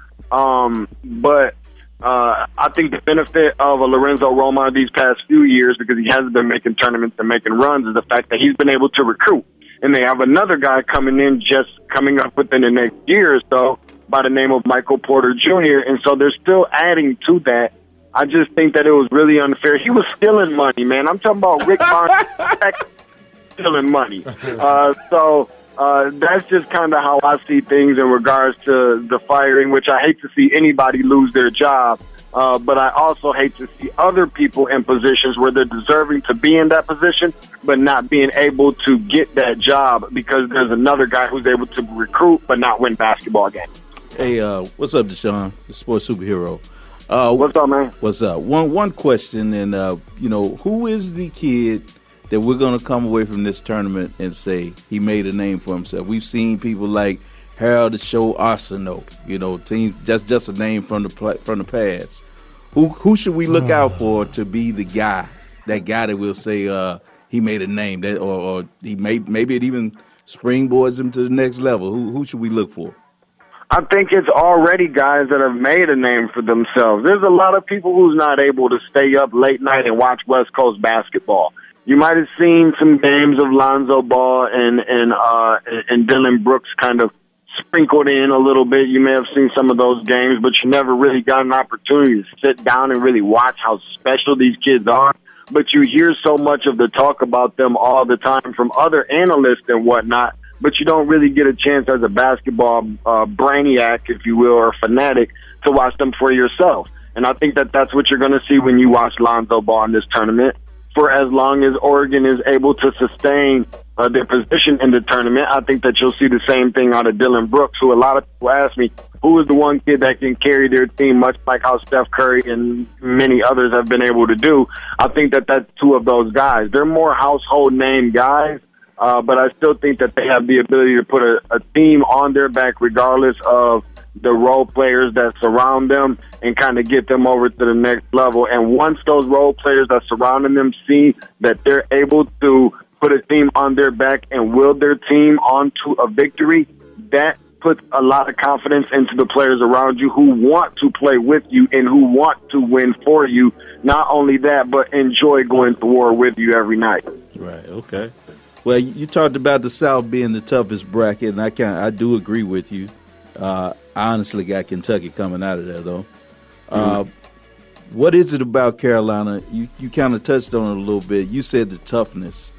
but I think the benefit of a Lorenzo Romar these past few years, because he hasn't been making tournaments and making runs, is the fact that he's been able to recruit. And they have another guy coming up within the next year or so by the name of Michael Porter Jr., and so they're still adding to that. I just think that it was really unfair. He was stealing money, man. I'm talking about Rick Barnes stealing money. So that's just kind of how I see things in regards to the firing, which I hate to see anybody lose their job. But I also hate to see other people in positions where they're deserving to be in that position, but not being able to get that job because there's another guy who's able to recruit but not win basketball games. Hey, what's up, Deshaun, the sports superhero? What's up, man? What's up? One question, and who is the kid that we're going to come away from this tournament and say he made a name for himself? We've seen people like Harold the Show Arsenault, team that's just a name from the past. Who should we look out for to be the guy that will say he made a name, that or he maybe it even springboards him to the next level? Who should we look for? I think it's already guys that have made a name for themselves. There's a lot of people who's not able to stay up late night and watch West Coast basketball. You might have seen some games of Lonzo Ball and Dylan Brooks kind of sprinkled in a little bit. You may have seen some of those games, but you never really got an opportunity to sit down and really watch how special these kids are. But you hear so much of the talk about them all the time from other analysts and whatnot, but you don't really get a chance as a basketball brainiac, if you will, or fanatic, to watch them for yourself. And I think that that's what you're going to see when you watch Lonzo Ball in this tournament. For as long as Oregon is able to sustain their position in the tournament, I think that you'll see the same thing out of Dylan Brooks, who a lot of people ask me, who is the one kid that can carry their team, much like how Steph Curry and many others have been able to do. I think that that's two of those guys. They're more household name guys, but I still think that they have the ability to put a team on their back regardless of the role players that surround them and kind of get them over to the next level. And once those role players that surrounding them see that they're able to put a team on their back and will their team onto a victory, that puts a lot of confidence into the players around you who want to play with you and who want to win for you. Not only that, but enjoy going to war with you every night. Right, okay. Well, you talked about the South being the toughest bracket, and I do agree with you. I honestly got Kentucky coming out of there, though. What is it about Carolina? You kind of touched on it a little bit. You said the toughness.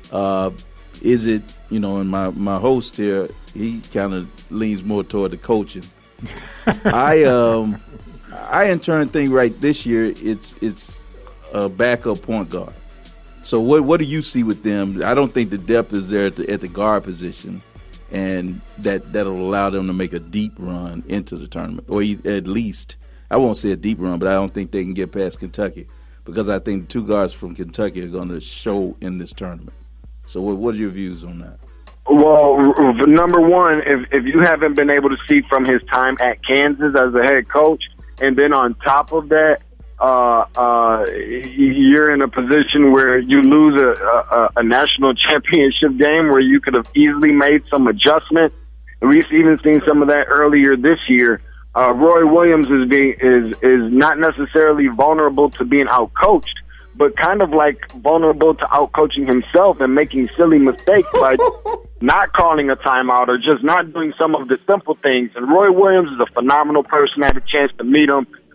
Is it, and my host here, he kind of leans more toward the coaching. I in turn think right this year it's a backup point guard. So what do you see with them? I don't think the depth is there at the guard position, and that'll allow them to make a deep run into the tournament, or at least, I won't say a deep run, but I don't think they can get past Kentucky, because I think the two guards from Kentucky are going to show in this tournament. So what are your views on that? Well, number one, if you haven't been able to see from his time at Kansas as a head coach, and then on top of that, you're in a position where you lose a national championship game where you could have easily made some adjustments. We've even seen some of that earlier this year. Roy Williams is not necessarily vulnerable to being outcoached, but kind of like vulnerable to outcoaching himself and making silly mistakes by not calling a timeout or just not doing some of the simple things. And Roy Williams is a phenomenal person. I had a chance to meet him.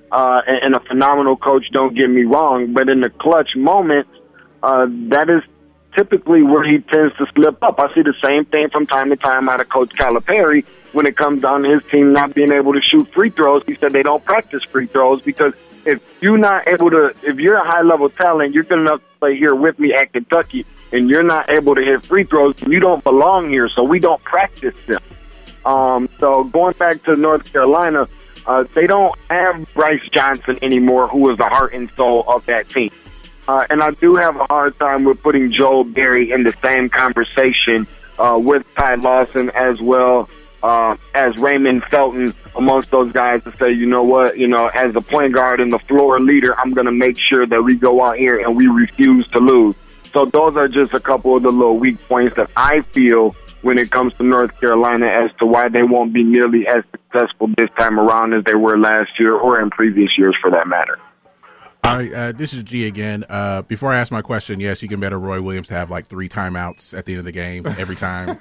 and a phenomenal coach, don't get me wrong, but in the clutch moment, that is typically where he tends to slip up. I see the same thing from time to time out of Coach Calipari when it comes down to his team not being able to shoot free throws. He said they don't practice free throws because if you're a high-level talent, you're good enough to play here with me at Kentucky, and you're not able to hit free throws, you don't belong here, so we don't practice them. So going back to North Carolina, they don't have Bryce Johnson anymore, who is the heart and soul of that team. And I do have a hard time with putting Joel Berry in the same conversation with Ty Lawson as well as Raymond Felton amongst those guys to say, you know what, as a point guard and the floor leader, I'm going to make sure that we go out here and we refuse to lose. So those are just a couple of the little weak points that I feel when it comes to North Carolina as to why they won't be nearly as successful this time around as they were last year or in previous years for that matter. All right, this is G again. Before I ask my question, yes, you can bet Roy Williams to have like 3 timeouts at the end of the game every time.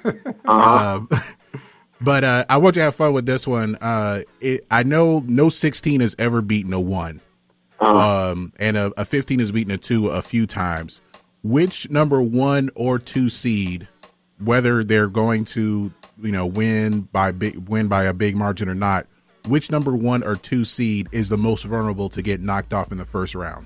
But I want you to have fun with this one. I know no 16 has ever beaten a 1. And a 15 has beaten a 2 a few times. Which number 1 or 2 seed, whether they're going to, win by a big margin or not, which number 1 or 2 seed is the most vulnerable to get knocked off in the first round?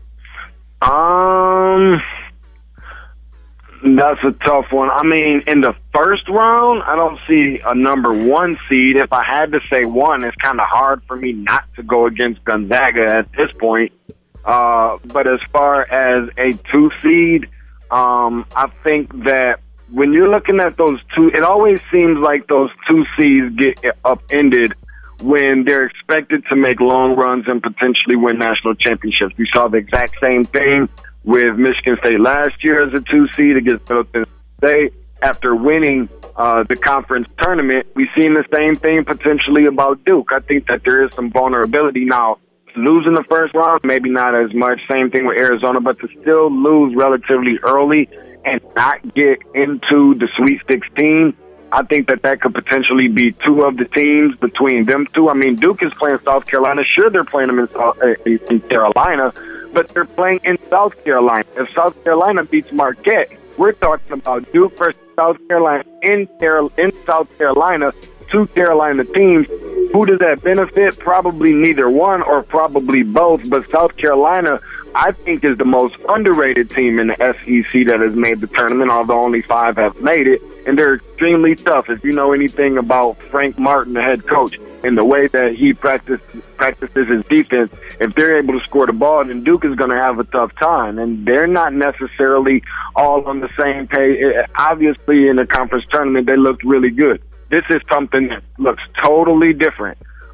That's a tough one. I mean, in the first round, I don't see a number 1 seed. If I had to say 1, it's kind of hard for me not to go against Gonzaga at this point. But as far as a 2 seed, I think that when you're looking at those 2, it always seems like those 2 seeds get upended when they're expected to make long runs and potentially win national championships. We saw the exact same thing with Michigan State last year as a 2 seed against Middle Tennessee State. After winning the conference tournament, we've seen the same thing potentially about Duke. I think that there is some vulnerability now. Losing the first round, maybe not as much. Same thing with Arizona, but to still lose relatively early and not get into the Sweet 16, I think that could potentially be 2 of the teams between them 2. I mean, Duke is playing South Carolina. Sure, they're playing them in Carolina, but they're playing in South Carolina. If South Carolina beats Marquette, we're talking about Duke versus South Carolina in South Carolina, 2 Carolina teams. Who does that benefit? Probably neither one or probably both. But South Carolina, I think, is the most underrated team in the SEC that has made the tournament, although only 5 have made it. And they're extremely tough. If you know anything about Frank Martin, the head coach, and the way that he practices his defense, if they're able to score the ball, then Duke is going to have a tough time. And they're not necessarily all on the same page. Obviously, in the conference tournament, they looked really good. This is something that looks totally different.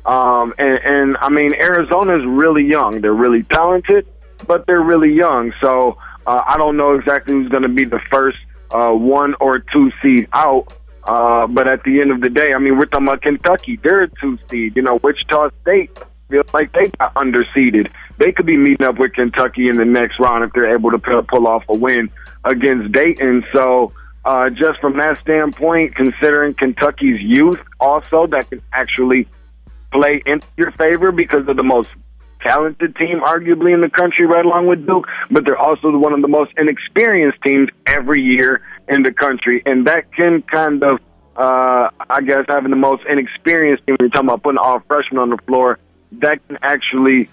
And I mean, Arizona's really young. They're really talented, but they're really young. So I don't know exactly who's going to be the first 1 or 2 seed out. But at the end of the day, I mean, we're talking about Kentucky. They're a 2 seed. Wichita State feels like they got underseeded. They could be meeting up with Kentucky in the next round if they're able to pull off a win against Dayton. So just from that standpoint, considering Kentucky's youth also, that can actually play into your favor because of the most talented team arguably in the country right along with Duke, but they're also one of the most inexperienced teams every year in the country. And that can kind of, I guess, having the most inexperienced team, when you're talking about putting all freshmen on the floor, that can actually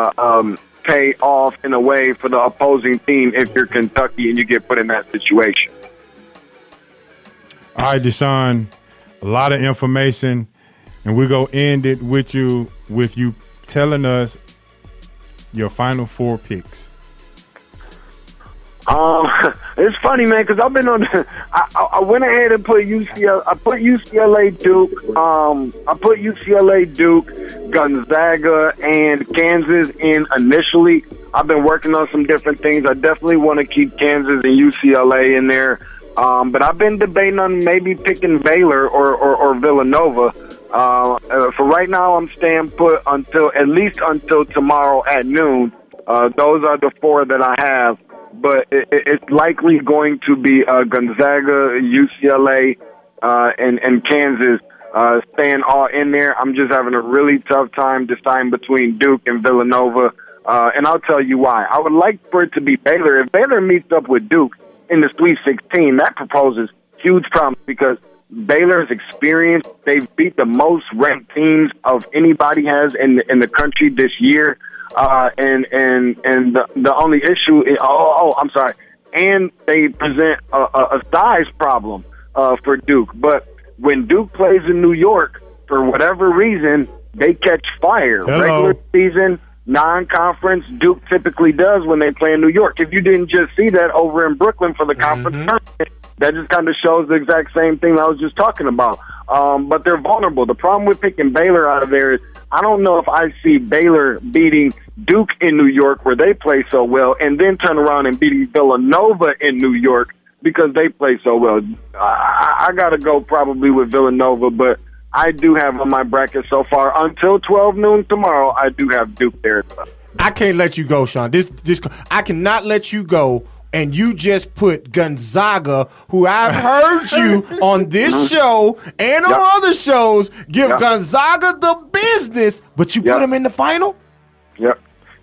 pay off in a way for the opposing team if you're Kentucky and you get put in that situation. All right, Deshaun, a lot of information, and we're going to end it with you telling us your final 4 picks. It's funny, man, because I've been on. I went ahead and put UCLA. I put UCLA, Duke. I put UCLA, Duke, Gonzaga, and Kansas in initially. I've been working on some different things. I definitely want to keep Kansas and UCLA in there. But I've been debating on maybe picking Baylor or Villanova. For right now, I'm staying put at least until tomorrow at noon. Those are the 4 that I have. But it's likely going to be Gonzaga, UCLA, and Kansas staying all in there. I'm just having a really tough time deciding between Duke and Villanova, and I'll tell you why. I would like for it to be Baylor. If Baylor meets up with Duke in the Sweet 16, that proposes huge problems because Baylor's experience. They've beat the most ranked teams of anybody has in the country this year, and the only issue is, I'm sorry, and they present a size problem for Duke. But when Duke plays in New York, for whatever reason, they catch fire. Hello. Regular season, non-conference, Duke typically does when they play in New York. If you didn't just see that over in Brooklyn for the conference tournament, that just kind of shows the exact same thing I was just talking about. But they're vulnerable. The problem with picking Baylor out of there is I don't know if I see Baylor beating Duke in New York where they play so well and then turn around and beating Villanova in New York because they play so well. I got to go probably with Villanova, but I do have on my bracket so far until 12 noon tomorrow, I do have Duke there. I can't let you go, Sean. I cannot let you go. And you just put Gonzaga, who I've heard you on this show and on other shows, give Gonzaga the business, but you put them in the final? Yep.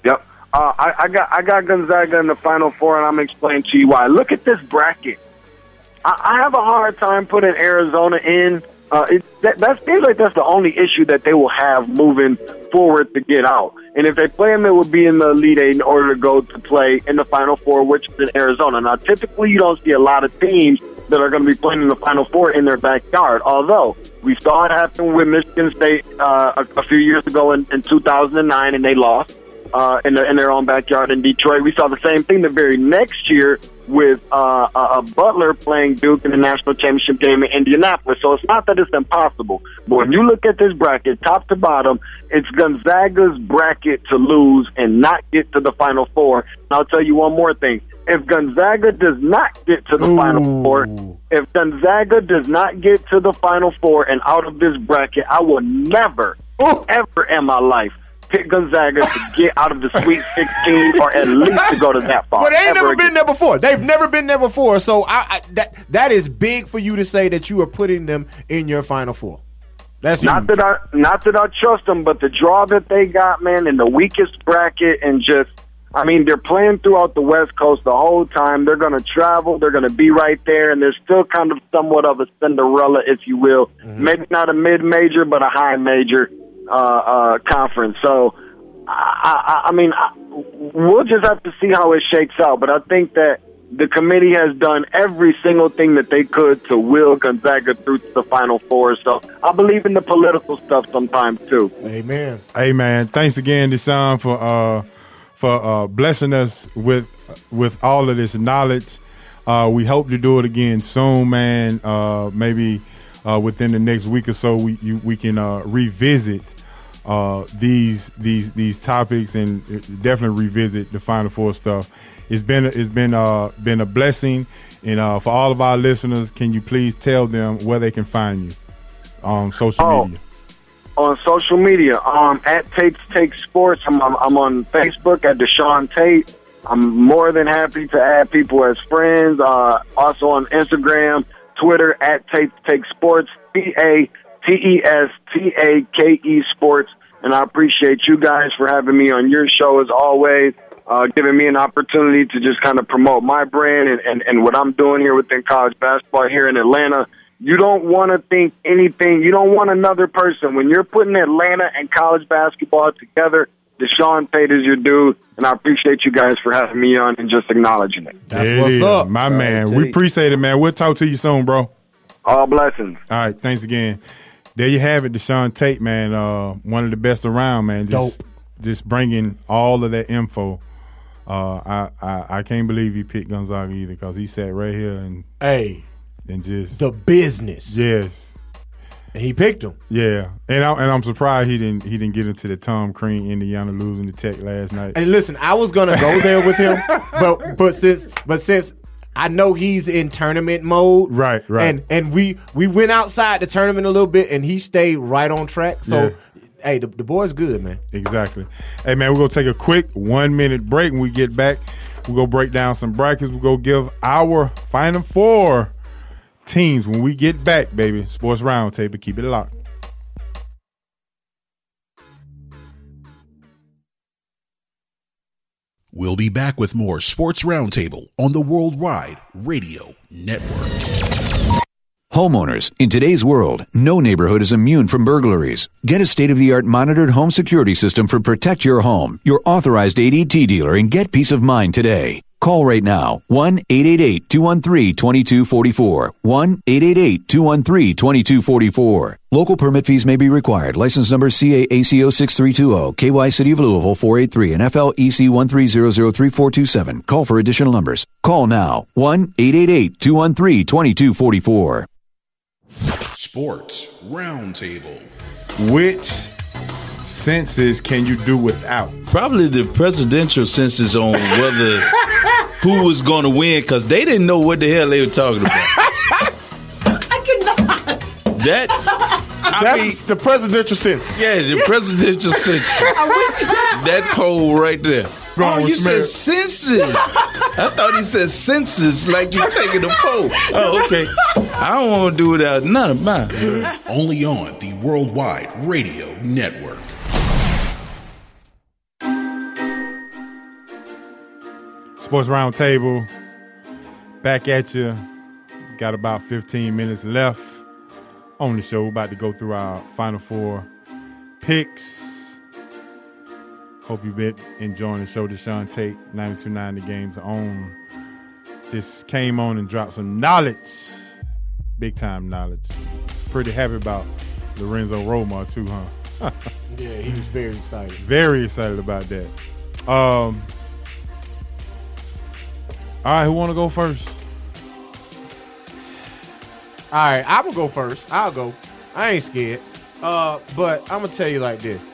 I got Gonzaga in the Final Four, and I'm explaining to you why. Look at this bracket. I have a hard time putting Arizona in. That seems like that's the only issue that they will have moving forward to get out. And if they play them, it would be in the Elite Eight in order to go to play in the Final Four, which is in Arizona. Now, typically, you don't see a lot of teams that are going to be playing in the Final Four in their backyard, although we saw it happen with Michigan State a few years ago in 2009, and they lost in their own backyard in Detroit. We saw the same thing the very next year with Butler playing Duke in the national championship game in Indianapolis. So it's not that it's impossible. But when you look at this bracket, top to bottom, it's Gonzaga's bracket to lose and not get to the Final Four. And I'll tell you one more thing. If Gonzaga does not get to the Final Four, if Gonzaga does not get to the Final Four and out of this bracket, I will never, ever in my life pick Gonzaga to get out of the Sweet 16 or at least to go to that far. But they've never been there before. They've never been there before. So that is big for you to say that you are putting them in your Final Four. That's not huge. that I trust them, but the draw that they got, man, in the weakest bracket, and just, I mean, they're playing throughout the West Coast the whole time. They're going to travel. They're going to be right there, and they're still kind of somewhat of a Cinderella, if you will. Mm-hmm. Maybe not a mid-major, but a high-major conference. So, I mean, we'll just have to see how it shakes out. But I think that the committee has done every single thing that they could to will Gonzaga through to the Final Four. So I believe in the political stuff sometimes too. Amen. Hey, man, thanks again, Deshaun, for blessing us with all of this knowledge. We hope to do it again soon, man. Maybe within the next week or so, we can revisit these topics and definitely revisit the Final Four stuff. It's been a blessing, and for all of our listeners, can you please tell them where they can find you on social media? On social media, at Tate's Take Sports. I'm on Facebook at Deshaun Tate. I'm more than happy to add people as friends. Also on Instagram, Twitter at Tate's Take Sports, TATESTAKE Sports. And I appreciate you guys for having me on your show as always, giving me an opportunity to just kind of promote my brand and what I'm doing here within college basketball here in Atlanta. You don't want to think anything. You don't want another person. When you're putting Atlanta and college basketball together, Deshaun Tate is your dude, and I appreciate you guys for having me on and just acknowledging it. That's what's up. My man. We appreciate it, man. We'll talk to you soon, bro. All blessings. All right, thanks again. There you have it, Deshaun Tate, man. One of the best around, man. Just bringing all of that info. I can't believe he picked Gonzaga either, because he sat right here and just the business. Yes. And he picked him. Yeah, and I'm surprised he didn't get into the Tom Crean Indiana losing to Tech last night. And listen, I was gonna go there with him, but since I know he's in tournament mode, right, and we went outside the tournament a little bit, and he stayed right on track. So, hey, the boy's good, man. Exactly. Hey, man, we're gonna take a quick 1-minute break. When we get back, we're gonna break down some brackets. We're gonna give our Final Four teams when we get back, baby. Sports Roundtable. Keep it locked. We'll be back with more Sports Roundtable on the Worldwide Radio Network. Homeowners, in today's world, no neighborhood is immune from burglaries. Get a state-of-the-art monitored home security system for Protect Your Home, your authorized ADT dealer, and get peace of mind today. Call right now, 1-888-213-2244, 1-888-213-2244. Local permit fees may be required. License number CAACO 6320, KY City of Louisville 483, and FLEC 13003427. Call for additional numbers. Call now, 1-888-213-2244. Sports Roundtable. Which census can you do without? Probably the presidential census on whether who was going to win, because they didn't know what the hell they were talking about. I cannot. That's the presidential census. Yeah, the presidential census. That poll right there. You said census. I thought he said census, like you taking a poll. Oh, okay. I don't want to do without none of mine. Only on the Worldwide Radio Network. Sports Roundtable, back at you. Got about 15 minutes left on the show. About to go through our Final Four picks. Hope you've been enjoying the show. Deshaun Tate, 92.9 The Game's on. Just came on and dropped some knowledge. Big time knowledge. Pretty happy about Lorenzo Roma too, huh? Yeah, he was very excited. Very excited about that. All right, who want to go first? All right, I'm going to go first. I'll go. I ain't scared. But I'm going to tell you like this.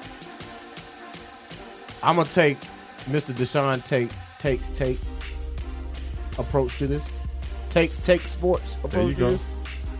I'm going to take Mr. Deshaun Tate's approach to this. Take sports approach to this.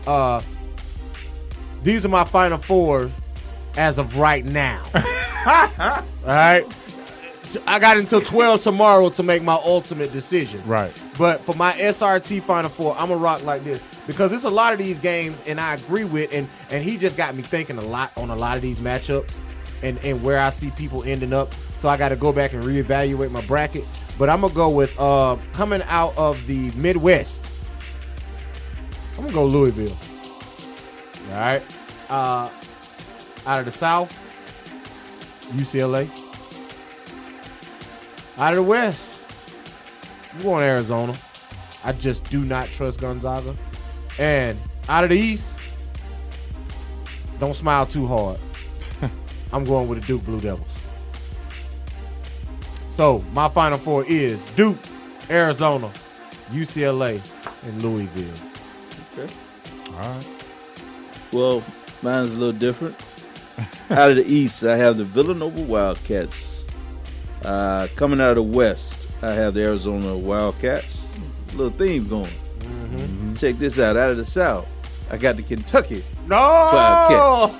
These are my Final Four as of right now. All right? I got until 12 tomorrow to make my ultimate decision. Right. But for my SRT Final Four, I'm going to rock like this. Because it's a lot of these games, and I agree with, and he just got me thinking a lot on a lot of these matchups and where I see people ending up. So I got to go back and reevaluate my bracket. But I'm going to go with coming out of the Midwest. I'm going to go Louisville. All right. Out of the South, UCLA. Out of the West, I'm going Arizona. I just do not trust Gonzaga. And out of the East, don't smile too hard. I'm going with the Duke Blue Devils. So my Final Four is Duke, Arizona, UCLA, and Louisville. Okay. All right. Well, mine's a little different. Out of the East, I have the Villanova Wildcats. Coming out of the West, I have the Arizona Wildcats. Little theme going. Mm-hmm. Check this out. Out of the South, I got the Kentucky Wildcats.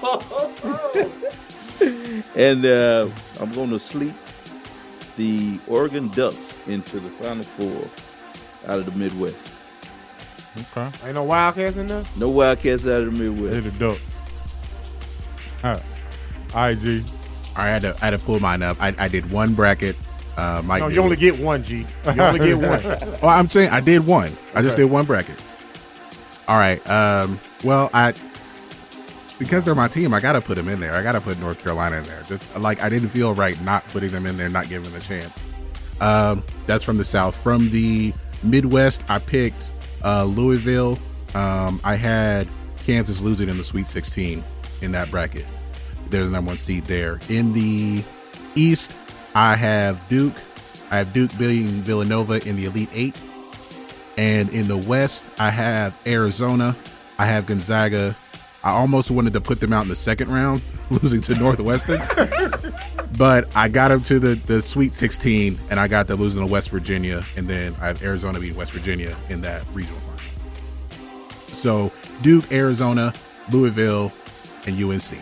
And I'm going to sleep the Oregon Ducks into the Final Four out of the Midwest. Okay. Ain't no Wildcats in there? No Wildcats out of the Midwest. They're the Ducks. All right, G. All right, I had to pull mine up. I did one bracket. No, you only get one, G. You only get one. Well, I'm saying I did one. I just did one bracket. All right. Well, because they're my team, I got to put them in there. I got to put North Carolina in there. Just like I didn't feel right not putting them in there, not giving them a chance. That's from the South. From the Midwest, I picked Louisville. I had Kansas losing in the Sweet 16 in that bracket. They're the number one seed there. In the East, I have Duke. I have Duke beating Villanova in the Elite Eight. And in the West, I have Arizona. I have Gonzaga. I almost wanted to put them out in the second round, losing to Northwestern. But I got them to the Sweet 16, and I got them losing to West Virginia. And then I have Arizona beating West Virginia in that regional final. So Duke, Arizona, Louisville, and UNC.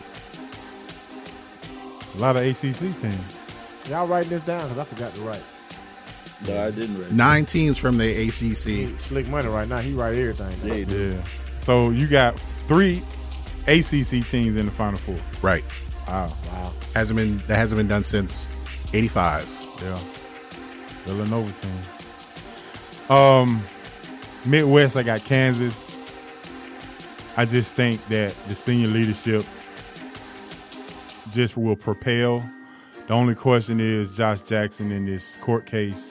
A lot of ACC teams. Y'all writing this down because I forgot to write. No, I didn't write. 9 teams from the ACC. Slick money right now. He write everything. Yeah. So you got 3 ACC teams in the Final Four. Right. Wow. That hasn't been done since '85. Yeah. Villanova team. Midwest, I got Kansas. I just think that the senior leadership just will propel. The only question is Josh Jackson in this court case.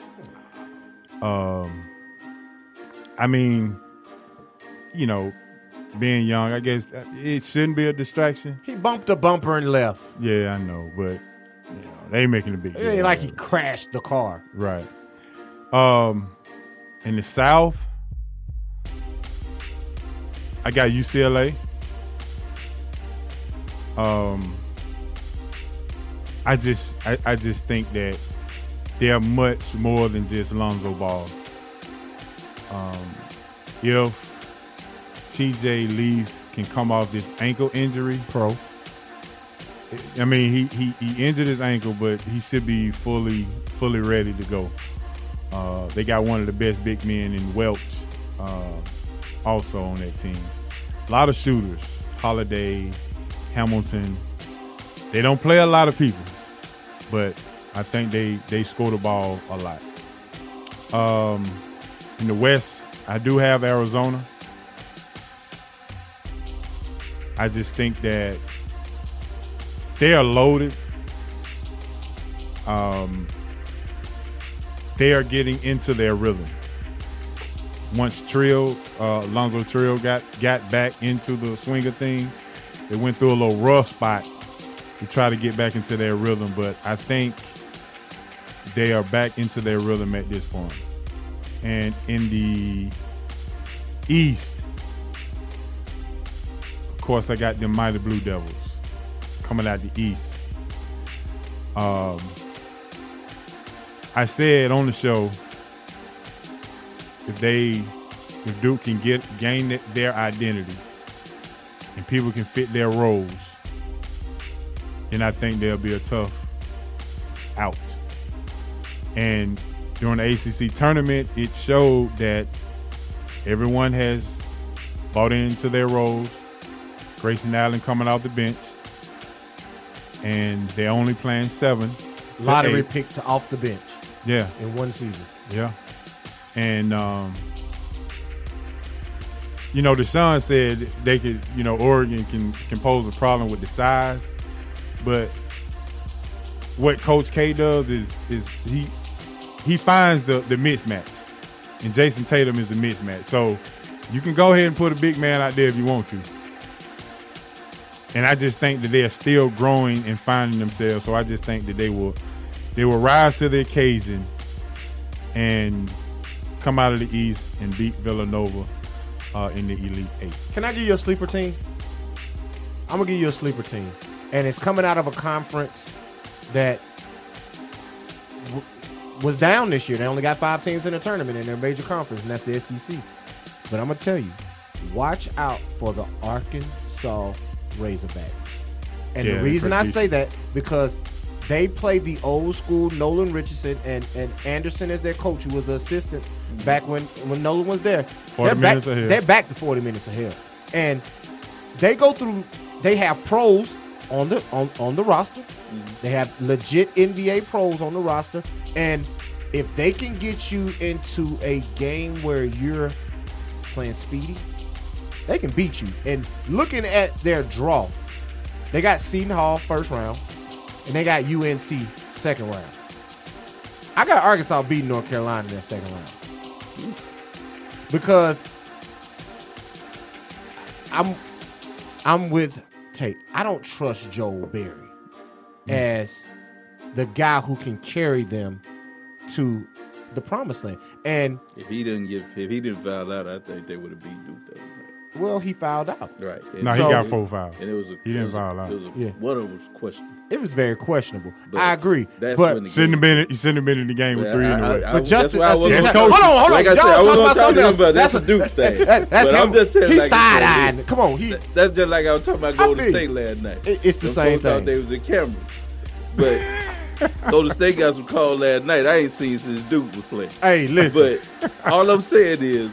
I mean, you know, being young, I guess it shouldn't be a distraction. He bumped a bumper and left. Yeah, I know, but you know, they making a big deal. It ain't like he crashed the car. Right. In the South, I got UCLA. I just think that they're much more than just Lonzo Ball. If TJ Leaf can come off this ankle injury, I mean, he injured his ankle, but he should be fully ready to go. They got one of the best big men in Welch also on that team. A lot of shooters, Holiday, Hamilton. They don't play a lot of people, but I think they score the ball a lot. In the West, I do have Arizona. I just think that they are loaded. They are getting into their rhythm. Once Lonzo Trill got back into the swing of things, they went through a little rough spot to try to get back into their rhythm, but I think they are back into their rhythm at this point. And in the East, of course, I got the Mighty Blue Devils coming out the East. I said on the show, if Duke can gain their identity and people can fit their roles, then I think there'll be a tough out. And during the ACC tournament, it showed that everyone has bought into their roles. Grayson Allen coming off the bench, and they're only playing 7. Lottery picked off the bench. Yeah. In one season. Yeah. And, you know, Deshaun said they could, you know, Oregon can pose a problem with the size. But what Coach K does is he finds the mismatch. And Jason Tatum is a mismatch. So you can go ahead and put a big man out there if you want to. And I just think that they are still growing and finding themselves. So I just think that they will rise to the occasion and come out of the East and beat Villanova in the Elite Eight. Can I give you a sleeper team? I'm going to give you a sleeper team. And it's coming out of a conference that was down this year. They only got 5 teams in the tournament in their major conference, and that's the SEC. But I'm going to tell you, watch out for the Arkansas Razorbacks. And the reason I say that, because they played the old school Nolan Richardson and Anderson as their coach, who was the assistant back when Nolan was there. 40 minutes of hell. They're back to 40 minutes of hell. And they go through, they have pros on the roster. They have legit NBA pros on the roster. And if they can get you into a game where you're playing speedy, they can beat you. And looking at their draw, they got Seton Hall first round, and they got UNC second round. I got Arkansas beating North Carolina in that second round. Because I'm with Tate. I don't trust Joel Berry as the guy who can carry them to the promised land. And if he didn't foul out, I think they would have beat Duke though. Well, he fouled out. Right. No, he got 4 fouls. And he didn't foul out. One of them was questionable. It was very questionable. I agree. But he shouldn't have been in the game with 3 anyway. But Justin, hold on. Like I said, I was talking to him about that's a Duke thing. That's him. He's side-eyeing. Come on. That's just like I was talking about Golden State last night. It's the same thing. Thought they was in camera. But Golden State got some calls last night I ain't seen since Duke was playing. Hey, listen. But all I'm saying is,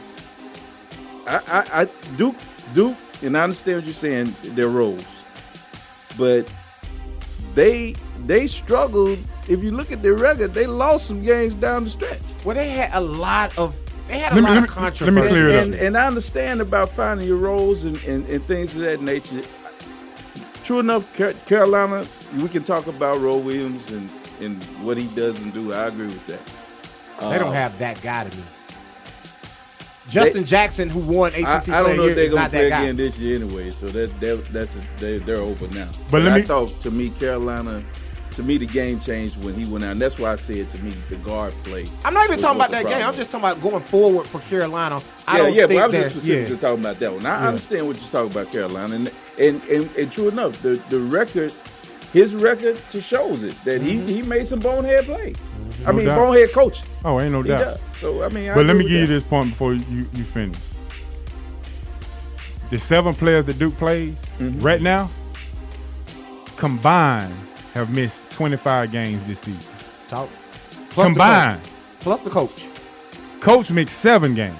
Duke, and I understand what you're saying, their roles, but they they struggled. If you look at their record, they lost some games down the stretch. Well, they had a lot of controversy. Let me clear it up. And I understand about finding your roles and things of that nature. True enough, Carolina, we can talk about Roy Williams and what he doesn't do. I agree with that. They don't have that guy to me. Justin Jackson, who won ACC I Player don't know if they're going to play again this year anyway, so they're over now. But I thought, to me, Carolina, to me, the game changed when he went out. And that's why I said, to me, the guard play. I'm not even talking about that game. I'm just talking about going forward for Carolina. But I was just specifically talking about that one. I understand what you're talking about, Carolina. And true enough, the record, his record shows it, that he made some bonehead plays. Bonehead coaching. Oh, ain't no doubt. Does. So, but let me give you this point before you finish. The 7 players that Duke plays right now, combined, have missed 25 games this season. Combined. Plus the coach. Coach missed 7 games.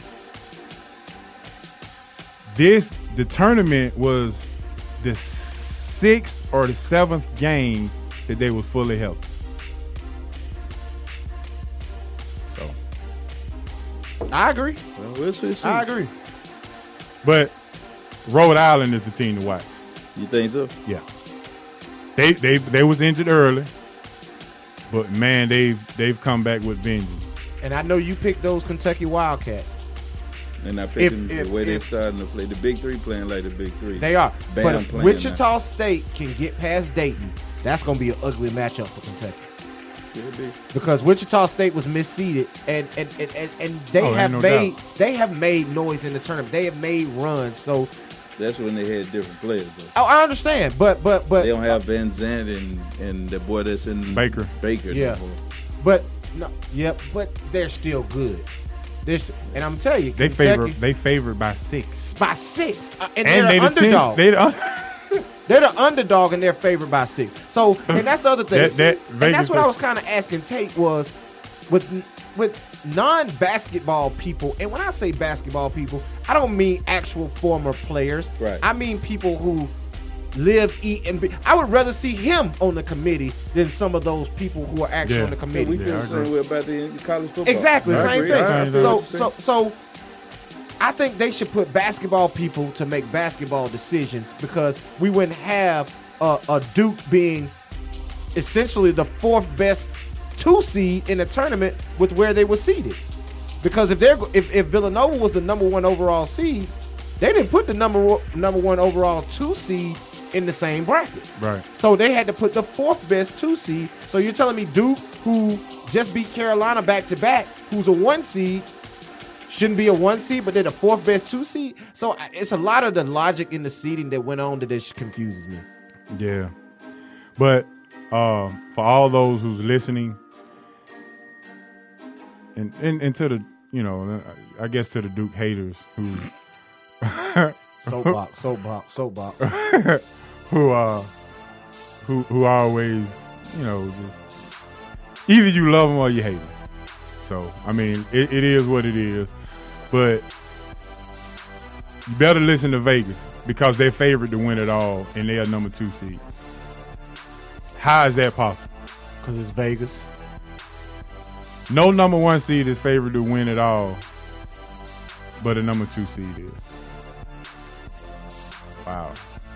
The tournament was the 6th or the 7th game that they was fully healthy. I agree. Well, we'll see. I agree. But Rhode Island is the team to watch. You think so? Yeah. They was injured early, but man, they've come back with vengeance. And I know you picked those Kentucky Wildcats. And I picked them the way they're starting to play. The Big Three playing like the Big Three. They are. Bam, but if Wichita State can get past Dayton, that's going to be an ugly matchup for Kentucky. Because Wichita State was misseeded, and they have made noise in the tournament. They have made runs. So that's when they had different players, though. Oh, I understand, but they don't have Van Zandt and the boy that's in Baker. Yeah, but they're still good. And I'm telling you, they favored by 6. By 6, and they're the underdog. They're the underdog, and they're favored by 6. So, and that's the other thing. And that's what I was kind of asking Tate was with non-basketball people. And when I say basketball people, I don't mean actual former players. Right. I mean people who live, eat, and breathe. I would rather see him on the committee than some of those people who are actually on the committee. We feel the same way about the college football. Exactly, same thing. So I think they should put basketball people to make basketball decisions, because we wouldn't have a Duke being essentially the 4th best 2 seed in the tournament with where they were seeded. Because if Villanova was the number 1 overall seed, they didn't put the number 1 overall 2 seed in the same bracket. Right. So they had to put the 4th best 2 seed. So you're telling me Duke, who just beat Carolina back to back, who's a 1 seed, shouldn't be a 1 seed, but they're the 4th best 2 seed. So it's a lot of the logic in the seeding that went on that just confuses me. Yeah. But for all those who's listening, and to the, I guess to the Duke haters who soapbox. who always, just either you love them or you hate them. So, it is what it is. But you better listen to Vegas, because they're favored to win it all, and they are number 2 seed. How is that possible? Because it's Vegas. No number 1 seed is favored to win it all, but a number 2 seed is. Wow.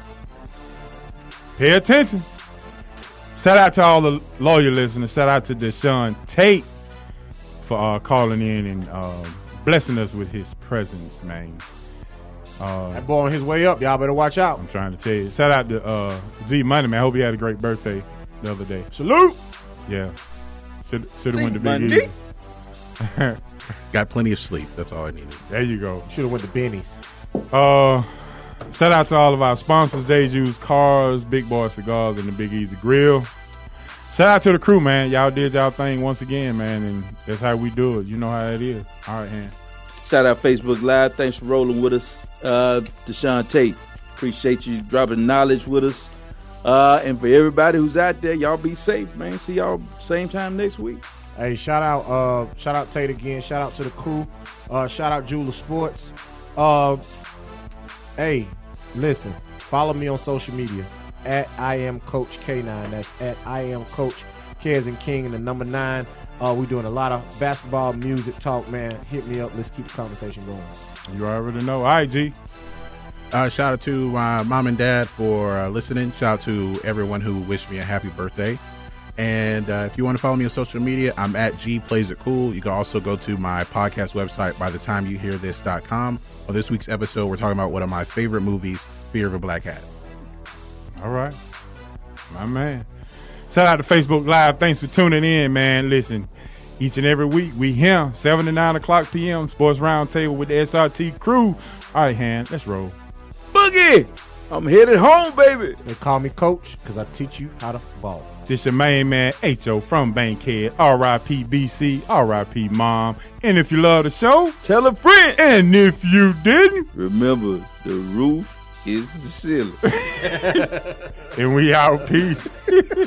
Pay attention. Shout out to all the lawyer listeners. Shout out to Deshaun Tate for calling in and blessing us with his presence, man. That boy on his way up. Y'all better watch out. I'm trying to tell you. Shout out to Z Money, man. I hope he had a great birthday the other day. Salute. Yeah. Should have went to Big Easy. Got plenty of sleep. That's all I needed. There you go. Should have went to Benny's. Shout out to all of our sponsors, Jay's Used Cars, Big Boy Cigars, and the Big Easy Grill. Shout out to the crew, man. Y'all did y'all thing once again, man, and that's how we do it. You know how it is. All right, hand. Shout out Facebook Live. Thanks for rolling with us, Deshaun Tate. Appreciate you dropping knowledge with us. And for everybody who's out there, y'all be safe, man. See y'all same time next week. Hey, shout out Tate again. Shout out to the crew. Shout out Jeweler Sports. Hey, listen, follow me on social media. at I am Coach K9. That's at I am Coach K as in King and the number 9. We're doing a lot of basketball, music, talk, man. Hit me up. Let's keep the conversation going. You already know. All right, G. Shout out to my mom and dad for listening. Shout out to everyone who wished me a happy birthday. And if you want to follow me on social media, I'm at G Plays It Cool. You can also go to my podcast website, bythetimeyouhearthis.com. On this week's episode, we're talking about one of my favorite movies, Fear of a Black Hat. All right. My man. Shout out to Facebook Live. Thanks for tuning in, man. Listen, each and every week, we here, 7 to 9 o'clock p.m., Sports Roundtable with the SRT crew. All right, Han, let's roll. Boogie! I'm headed home, baby. They call me Coach because I teach you how to ball. This your main man, H.O. from Bankhead. R.I.P. BC, R.I.P. Mom. And if you love the show, tell a friend. And if you didn't, remember, the roof is the ceiling. And we out. Peace.